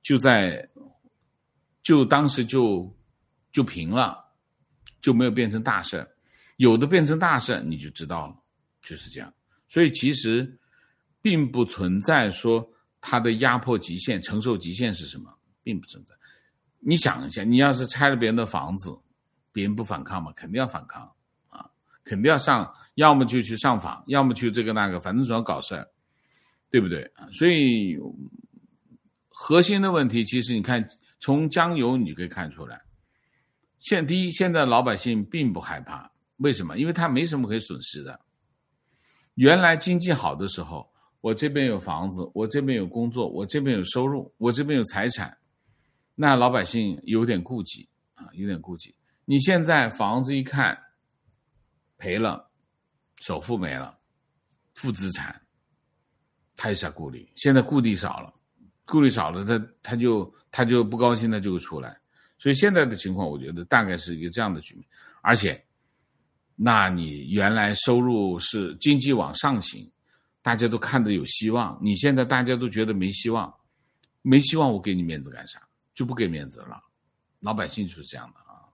就当时就平了，就没有变成大事，有的变成大事你就知道了，就是这样。所以其实并不存在说它的压迫极限、承受极限是什么，并不存在。你想一下，你要是拆了别人的房子，别人不反抗吗？肯定要反抗啊，肯定要上，要么就去上访，要么去这个那个，反正总要搞事儿，对不对？所以核心的问题，其实你看从江油你就可以看出来，第一，现在老百姓并不害怕，为什么？因为他没什么可以损失的。原来经济好的时候，我这边有房子，我这边有工作，我这边有收入，我这边有财产，那老百姓有点顾忌啊，有点顾忌。你现在房子一看赔了，首付没了，负资产，他有啥顾虑？现在顾虑少了，他就不高兴，他就会出来。所以现在的情况，我觉得大概是一个这样的局面。而且那你原来收入是经济往上行，大家都看得有希望，你现在大家都觉得没希望，我给你面子干啥？就不给面子了。老百姓就是这样的啊。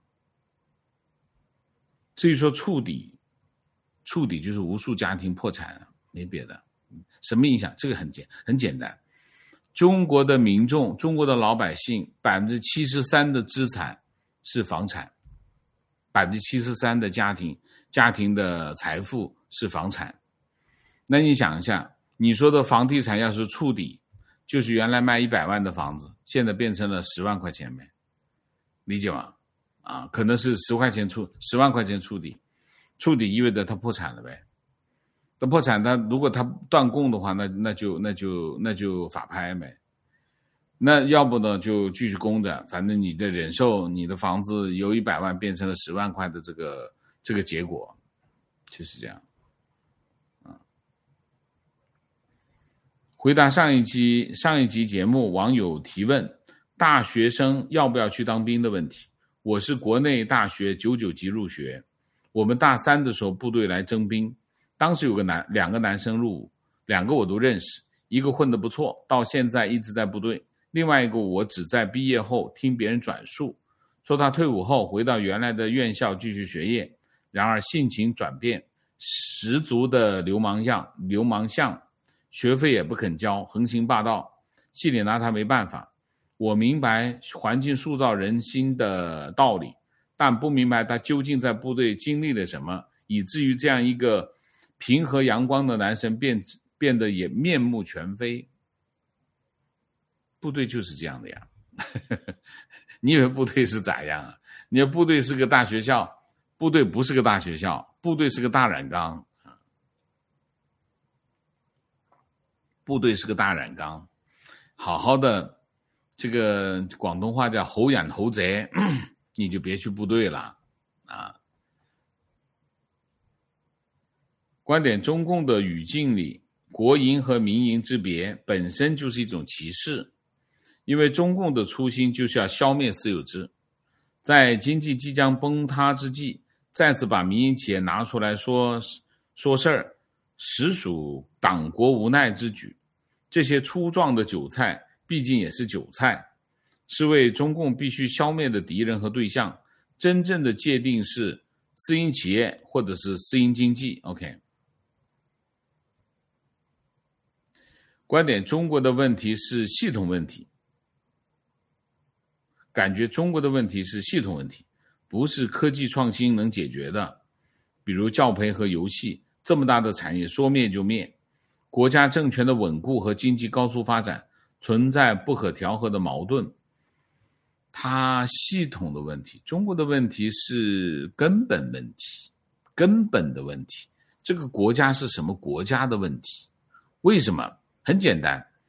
至于说触底就是无数家庭破产，没别的。什么影响？这个很简单。中国的民众，中国的老百姓73%的资产是房产，73%的家庭的财富是房产。那你想一下，你说的房地产要是触底，就是原来卖100万的房子，现在变成了10万块钱呗，理解吗？啊，可能是10万块钱触底，触底意味着他破产了呗。他破产，如果他断供的话，那就法拍呗。那要不呢就继续供着，反正你的忍受你的房子由100万变成了10万块的这个结果，就是这样。回答上一集节目网友提问大学生要不要去当兵的问题。我是国内大学99级入学，我们大3的时候部队来征兵，当时有2个男生入伍，2个我都认识，一个混得不错，到现在一直在部队，另外一个我只在毕业后听别人转述，说他退伍后回到原来的院校继续学业，然而性情转变，十足的流氓相，学费也不肯交，横行霸道，系里拿他没办法。我明白环境塑造人心的道理，但不明白他究竟在部队经历了什么，以至于这样一个平和阳光的男生变得也面目全非。部队就是这样的呀。你以为部队是咋样啊？你说部队是个大学校，部队不是个大学校，部队是个大染缸。部队是个大染缸，好好的这个广东话叫猴养猴贼，你就别去部队了啊。观点，中共的语境里，国营和民营之别本身就是一种歧视，因为中共的初心就是要消灭私有制，在经济即将崩塌之际，再次把民营企业拿出来说事儿，实属党国无奈之举。这些粗壮的韭菜毕竟也是韭菜，是为中共必须消灭的敌人和对象。真正的界定是私营企业或者是私营经济。 OK， 观点，中国的问题是系统问题，感觉中国的问题是系统问题，不是科技创新能解决的。比如教培和游戏，这么大的产业说灭就灭。国家政权的稳固和经济高速发展存在不可调和的矛盾，它系统的问题。中国的问题是根本问题，根本的问题。这个国家是什么国家的问题？为什么？很简单，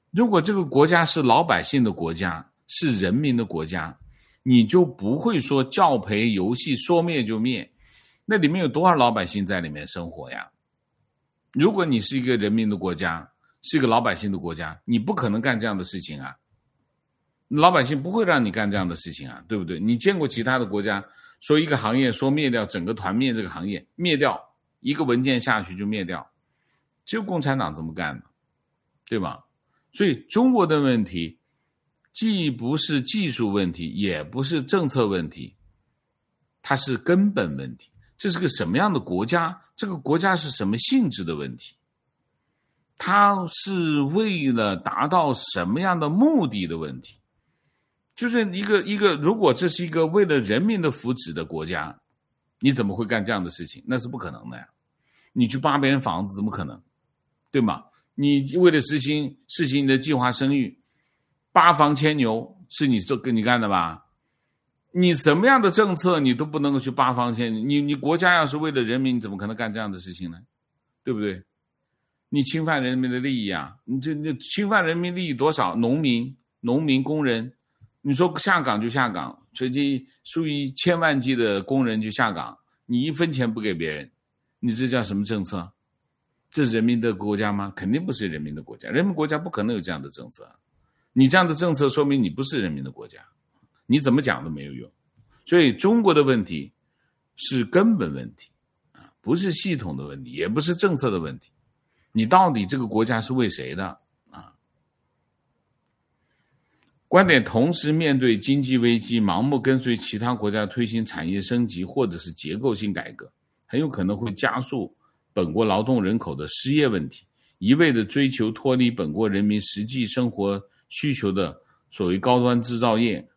如果这个国家是老百姓的国家，是人民的国家，你就不会说教培游戏说灭就灭。那里面有多少老百姓在里面生活呀？如果你是一个人民的国家，是一个老百姓的国家，你不可能干这样的事情啊。老百姓不会让你干这样的事情啊，对不对？你见过其他的国家说一个行业说灭掉，整个团灭这个行业灭掉，一个文件下去就灭掉，只有共产党这么干的，对吧？所以中国的问题既不是技术问题，也不是政策问题，它是根本问题。这是个什么样的国家？这个国家是什么性质的问题？它是为了达到什么样的目的的问题？就是一个，如果这是一个为了人民的福祉的国家，你怎么会干这样的事情？那是不可能的呀！你去扒别人房子，怎么可能？对吗？你为了实行你的计划生育，八房牵牛是你干的吧？你什么样的政策你都不能够去八房牵牛，你国家要是为了人民，你怎么可能干这样的事情呢？对不对？你侵犯人民的利益啊！你侵犯人民利益多少？农民、工人。你说下岗就下岗，最近数以千万计的工人就下岗，你一分钱不给别人，你这叫什么政策？这是人民的国家吗？肯定不是人民的国家，人民国家不可能有这样的政策。你这样的政策说明你不是人民的国家，你怎么讲都没有用。所以中国的问题是根本问题，不是系统的问题，也不是政策的问题。你到底这个国家是为谁的？观点同时面对经济危机，盲目跟随其他国家推行产业升级或者是结构性改革，很有可能会加速本国劳动人口的失业问题，一味的追求脱离本国人民实际生活需求的所谓高端制造业，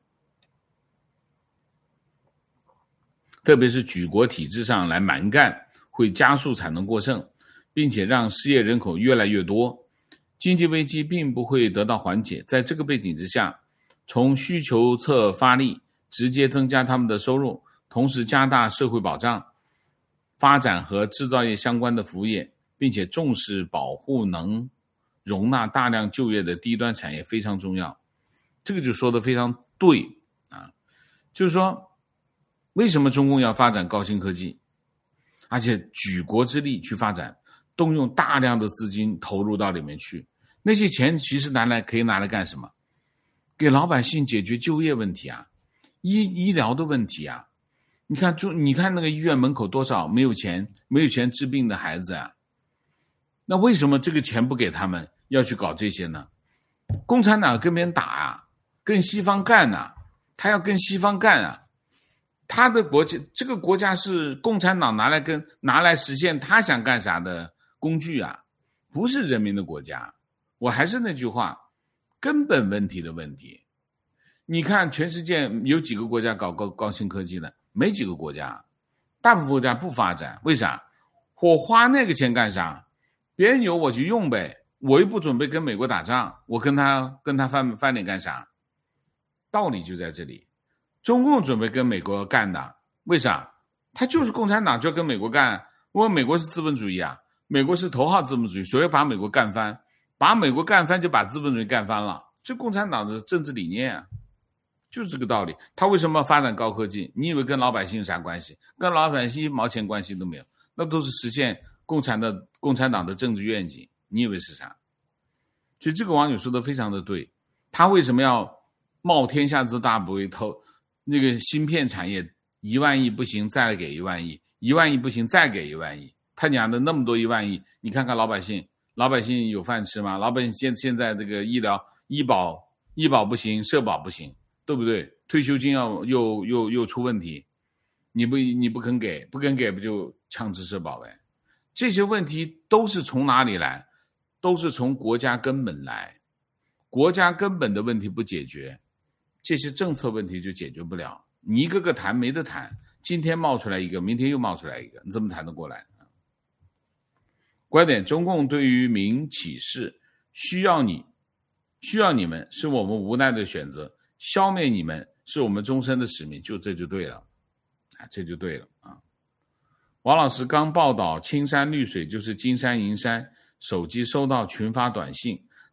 特别是举国体制上来蛮干，会加速产能过剩，并且让失业人口越来越多，经济危机并不会得到缓解。在这个背景之下，从需求侧发力，直接增加他们的收入，同时加大社会保障，发展和制造业相关的服务业，并且重视保护能容纳大量就业的低端产业非常重要。这个就说得非常对啊，就是说为什么中共要发展高新科技，而且举国之力去发展，动用大量的资金投入到里面去，那些钱其实可以拿来干什么？给老百姓解决就业问题啊，医疗的问题啊。你看那个医院门口多少没有钱治病的孩子啊？那为什么这个钱不给他们，要去搞这些呢？共产党跟别人打啊，跟西方干啊，他要跟西方干啊。他的国家，这个国家是共产党拿来实现他想干啥的工具啊，不是人民的国家。我还是那句话，根本问题的问题。你看全世界有几个国家搞高新科技的？没几个国家，大部分国家不发展。为啥？我花那个钱干啥？别人有我就用呗，我又不准备跟美国打仗，我跟他翻脸干啥？道理就在这里。中共准备跟美国干的，为啥？他就是共产党就要跟美国干，因为美国是资本主义啊，美国是头号资本主义，所以把美国干翻，把美国干翻就把资本主义干翻了，这共产党的政治理念啊，就是这个道理。他为什么发展高科技？你以为跟老百姓有啥关系？跟老百姓一毛钱关系都没有，那都是实现共产党的政治愿景，你以为是啥？其实这个网友说的非常的对，他为什么要冒天下之大不韪投那个芯片产业1万亿不行再来给1万亿，1万亿不行再给1万亿，他娘的那么多1万亿，你看看老百姓有饭吃吗？老百姓现在这个医保不行，社保不行，对不对？退休金又出问题，你不肯给不就强制社保呗？这些问题都是从哪里来？都是从国家根本来。国家根本的问题不解决，这些政策问题就解决不了。你一个个谈没得谈，今天冒出来一个，明天又冒出来一个，你怎么谈得过来？观点：中共对于民起事，需要你们，是我们无奈的选择；消灭你们，是我们终身的使命。这就对了，这就对了啊！王老师刚报道青山绿水就是金山银山，手机收到群发短信，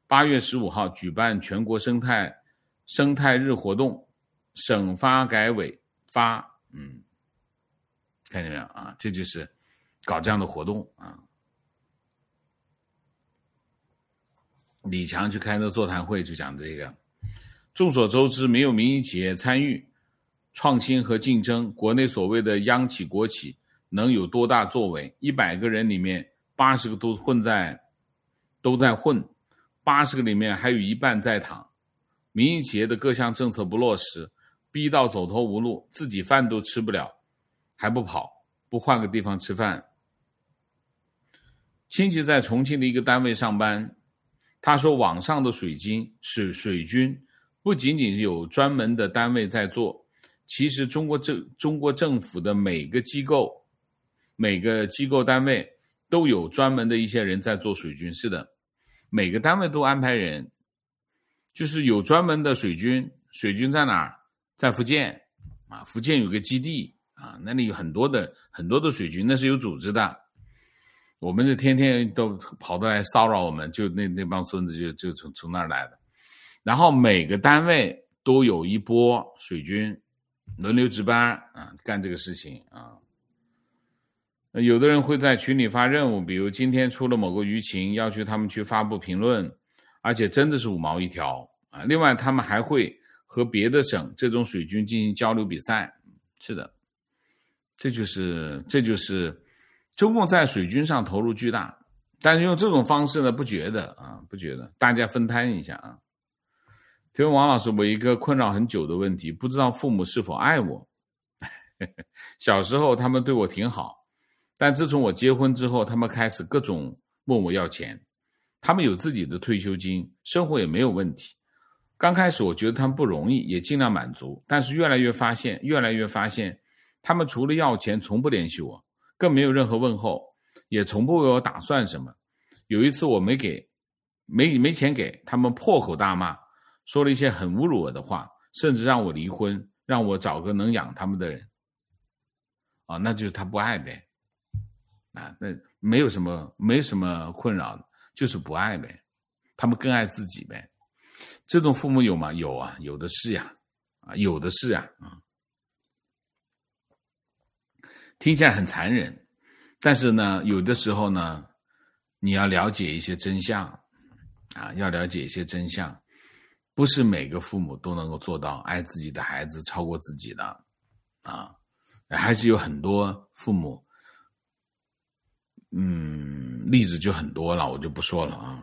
8月15号举办全国生态日活动，省发改委发，看见没有啊？这就是搞这样的活动啊。李强去开的座谈会就讲这个。众所周知，没有民营企业参与创新和竞争，国内所谓的央企国企能有多大作为？100个人里面80个都在混，80个里面还有一半在躺。民营企业的各项政策不落实，逼到走投无路，自己饭都吃不了，还不跑，不换个地方吃饭。亲戚在重庆的一个单位上班，他说网上的水军不仅仅有专门的单位在做，其实中国政府的每个机构单位都有专门的一些人在做水军。是的，每个单位都安排人，就是有专门的水军在哪儿？在福建啊，福建有个基地啊，那里有很多的水军，那是有组织的。我们就天天都跑过来骚扰我们，就那帮孙子就从那儿来的。然后每个单位都有一波水军轮流值班啊，干这个事情啊。有的人会在群里发任务，比如今天出了某个舆情，要求他们去发布评论，而且真的是5毛一条啊。另外他们还会和别的省这种水军进行交流比赛。是的，这就是中共在水军上投入巨大，但是用这种方式呢，不觉得，大家分摊一下啊。提问王老师，我一个困扰很久的问题，不知道父母是否爱我。小时候他们对我挺好，但自从我结婚之后，他们开始各种问我要钱。他们有自己的退休金，生活也没有问题。刚开始我觉得他们不容易，也尽量满足，但是越来越发现他们除了要钱从不联系我，更没有任何问候，也从不为我打算什么。有一次我没钱给，他们破口大骂，说了一些很侮辱我的话，甚至让我离婚，让我找个能养他们的人啊，那就是他不爱呗啊，那没什么困扰的，就是不爱呗，他们更爱自己呗。这种父母有吗？有啊，有的是呀，听起来很残忍，但是呢，有的时候呢，你要了解一些真相啊，不是每个父母都能够做到爱自己的孩子超过自己的啊，还是有很多父母，例子就很多了，我就不说了啊。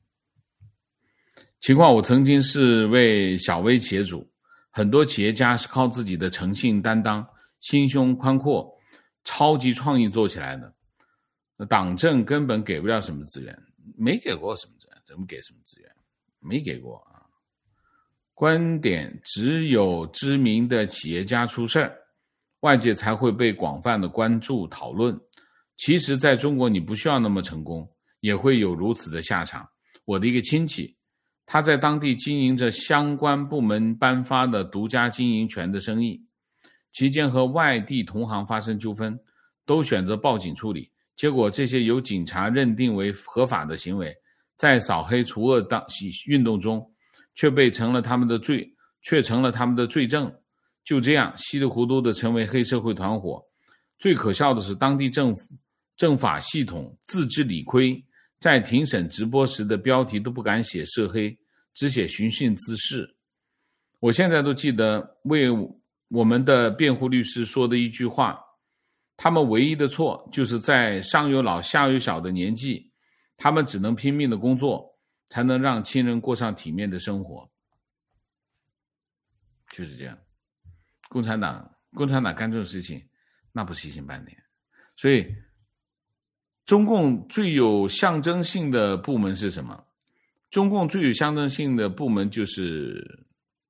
情况，我曾经是位小微企业主，很多企业家是靠自己的诚信担当、心胸宽阔、超级创意做起来的。党政根本给不了什么资源，没给过什么资源，怎么给什么资源？没给过啊。观点，只有知名的企业家出事儿，外界才会被广泛的关注讨论。其实在中国你不需要那么成功，也会有如此的下场。我的一个亲戚，他在当地经营着相关部门颁发的独家经营权的生意，期间和外地同行发生纠纷，都选择报警处理，结果这些由警察认定为合法的行为，在扫黑除恶运动中却成了他们的罪证，就这样稀里糊涂的成为黑社会团伙。最可笑的是，当地政法系统自知理亏，在庭审直播时的标题都不敢写涉黑，只写寻衅滋事。我现在都记得为我们的辩护律师说的一句话，他们唯一的错就是在上有老下有小的年纪，他们只能拼命的工作，才能让亲人过上体面的生活。就是这样，共产党干这种事情，那不是一星半点。所以中共最有象征性的部门是什么？中共最有象征性的部门就是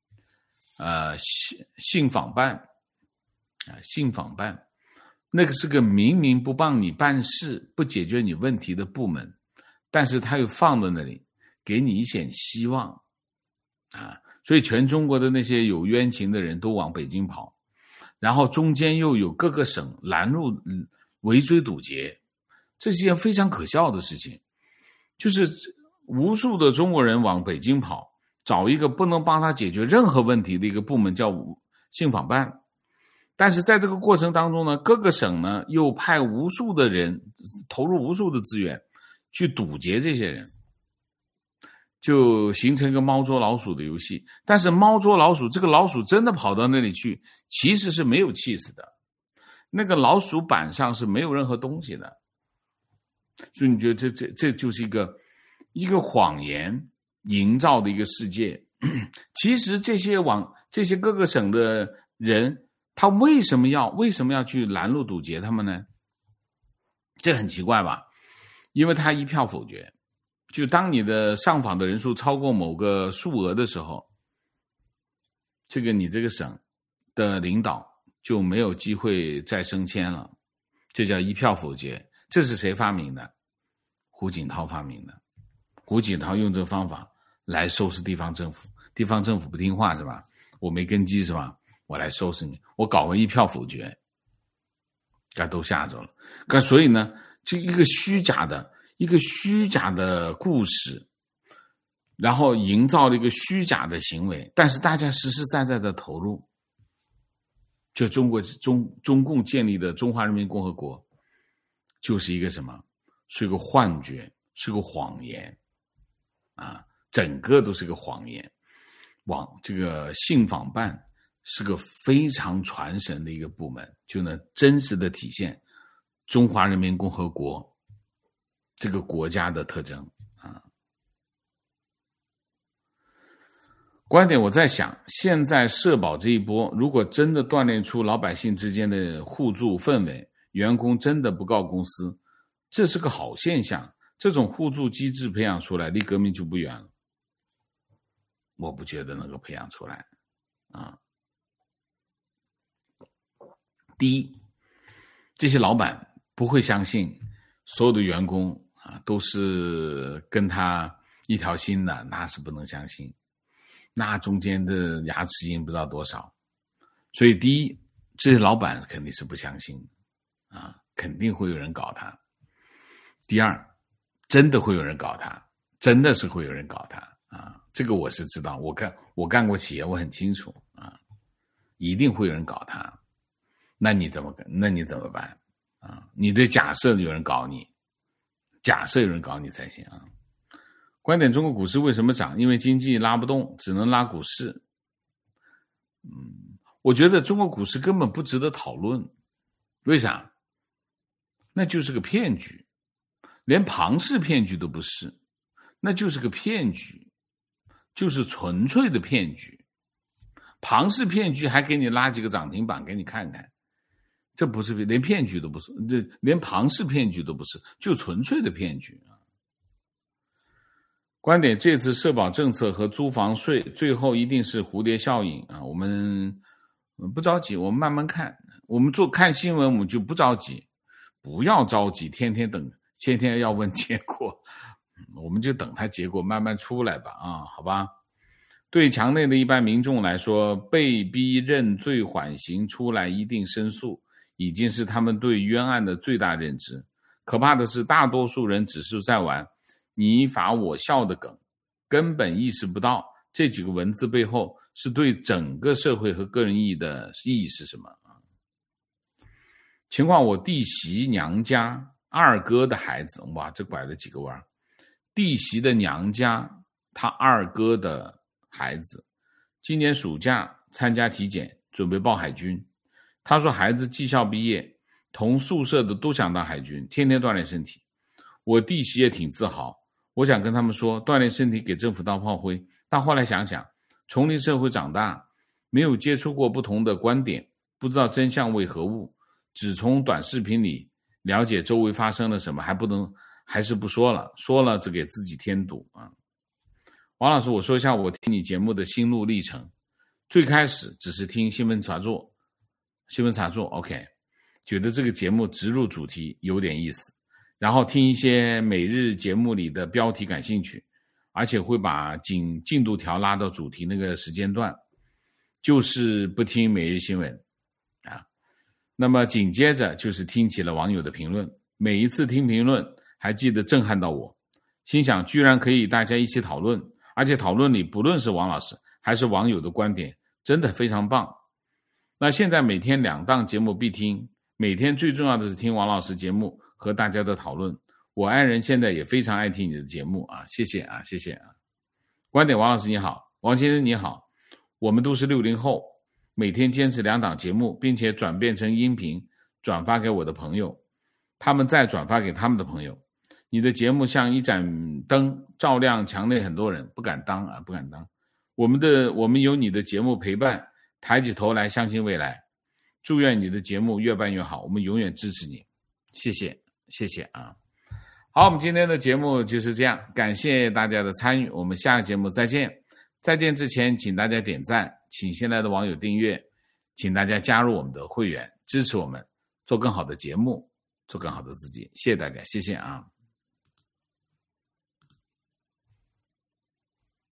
信访办啊，信访办，那个是个明明不帮你办事、不解决你问题的部门，但是他又放在那里，给你一线希望啊。所以全中国的那些有冤情的人都往北京跑，然后中间又有各个省拦路围追堵截，这是一件非常可笑的事情。就是无数的中国人往北京跑，找一个不能帮他解决任何问题的一个部门叫信访办。但是在这个过程当中呢，各个省呢又派无数的人，投入无数的资源去堵截这些人，就形成一个猫捉老鼠的游戏。但是猫捉老鼠，这个老鼠真的跑到那里去，其实是没有气死的，那个老鼠板上是没有任何东西的。所以你觉得这就是一个谎言营造的一个世界。其实这些各个省的人，他为什么要去拦路堵截他们呢？这很奇怪吧？因为他一票否决。就当你的上访的人数超过某个数额的时候，你这个省的领导就没有机会再升迁了，这叫一票否决。这是谁发明的？胡锦涛发明的。胡锦涛用这个方法来收拾地方政府，地方政府不听话是吧？我没根基是吧？我来收拾你，我搞个一票否决，大家都吓着了。所以呢，这一个虚假的故事，然后营造了一个虚假的行为，但是大家实实在在的投入。就中共建立的中华人民共和国，就是一个什么？是一个幻觉，是个谎言啊！整个都是个谎言。这个信访办是个非常传神的一个部门，就能真实的体现中华人民共和国这个国家的特征啊。观点我在想，现在社保这一波，如果真的锻炼出老百姓之间的互助氛围，员工真的不告公司，这是个好现象。这种互助机制培养出来，离革命就不远了。我不觉得能够培养出来啊。第一，这些老板不会相信所有的员工啊都是跟他一条心的，那是不能相信。那中间的牙齿印不知道多少，所以第一，这些老板肯定是不相信啊，肯定会有人搞他。第二，真的会有人搞他，真的是会有人搞他啊，这个我是知道，我干过企业，我很清楚啊，一定会有人搞他。那你怎么办啊？你得假设有人搞你，假设有人搞你才行啊。观点：中国股市为什么涨？因为经济拉不动，只能拉股市。我觉得中国股市根本不值得讨论。为啥？那就是个骗局，连庞氏骗局都不是，那就是个骗局，就是纯粹的骗局。庞氏骗局还给你拉几个涨停板给你看看，这不是连骗局都不是，连庞氏骗局都不是，就纯粹的骗局啊。观点：这次社保政策和租房税最后一定是蝴蝶效应啊！我们不着急，我们慢慢看。我们看新闻，我们就不着急，不要着急，天天等，天天要问结果，我们就等它结果慢慢出来吧啊，好吧？对墙内的一般民众来说，被逼认罪缓刑出来一定申诉，已经是他们对冤案的最大认知。可怕的是，大多数人只是在玩你法我笑的梗，根本意识不到这几个文字背后是对整个社会和个人意义是什么。情况：我弟媳娘家二哥的孩子，哇，这拐了几个弯。弟媳的娘家他二哥的孩子今年暑假参加体检，准备报海军。他说孩子技校毕业，同宿舍的都想当海军，天天锻炼身体。我弟媳也挺自豪，我想跟他们说，锻炼身体给政府当炮灰。但后来想想，丛林社会长大，没有接触过不同的观点，不知道真相为何物，只从短视频里了解周围发生了什么，还是不说了，说了只给自己添堵啊。王老师，我说一下我听你节目的心路历程。最开始只是听新闻插座 OK， 觉得这个节目植入主题有点意思，然后听一些每日节目里的标题感兴趣，而且会把进度条拉到主题那个时间段，就是不听每日新闻啊。那么紧接着就是听起了网友的评论，每一次听评论还记得震撼到我， 心想居然可以大家一起讨论，而且讨论里不论是王老师还是网友的观点，真的非常棒。那现在每天2档节目必听，每天最重要的是听王老师节目和大家的讨论。我爱人现在也非常爱听你的节目啊，谢谢啊，谢谢啊。观点王老师你好，王先生你好，我们都是60后，每天坚持2档节目，并且转变成音频转发给我的朋友，他们再转发给他们的朋友。你的节目像一盏灯，照亮墙内很多人，不敢当啊，不敢当。我们有你的节目陪伴，抬起头来相信未来。祝愿你的节目越办越好，我们永远支持你。谢谢，谢谢啊。好，我们今天的节目就是这样，感谢大家的参与，我们下个节目再见。再见之前，请大家点赞，请新来的网友订阅，请大家加入我们的会员，支持我们做更好的节目，做更好的自己。谢谢大家，谢谢啊。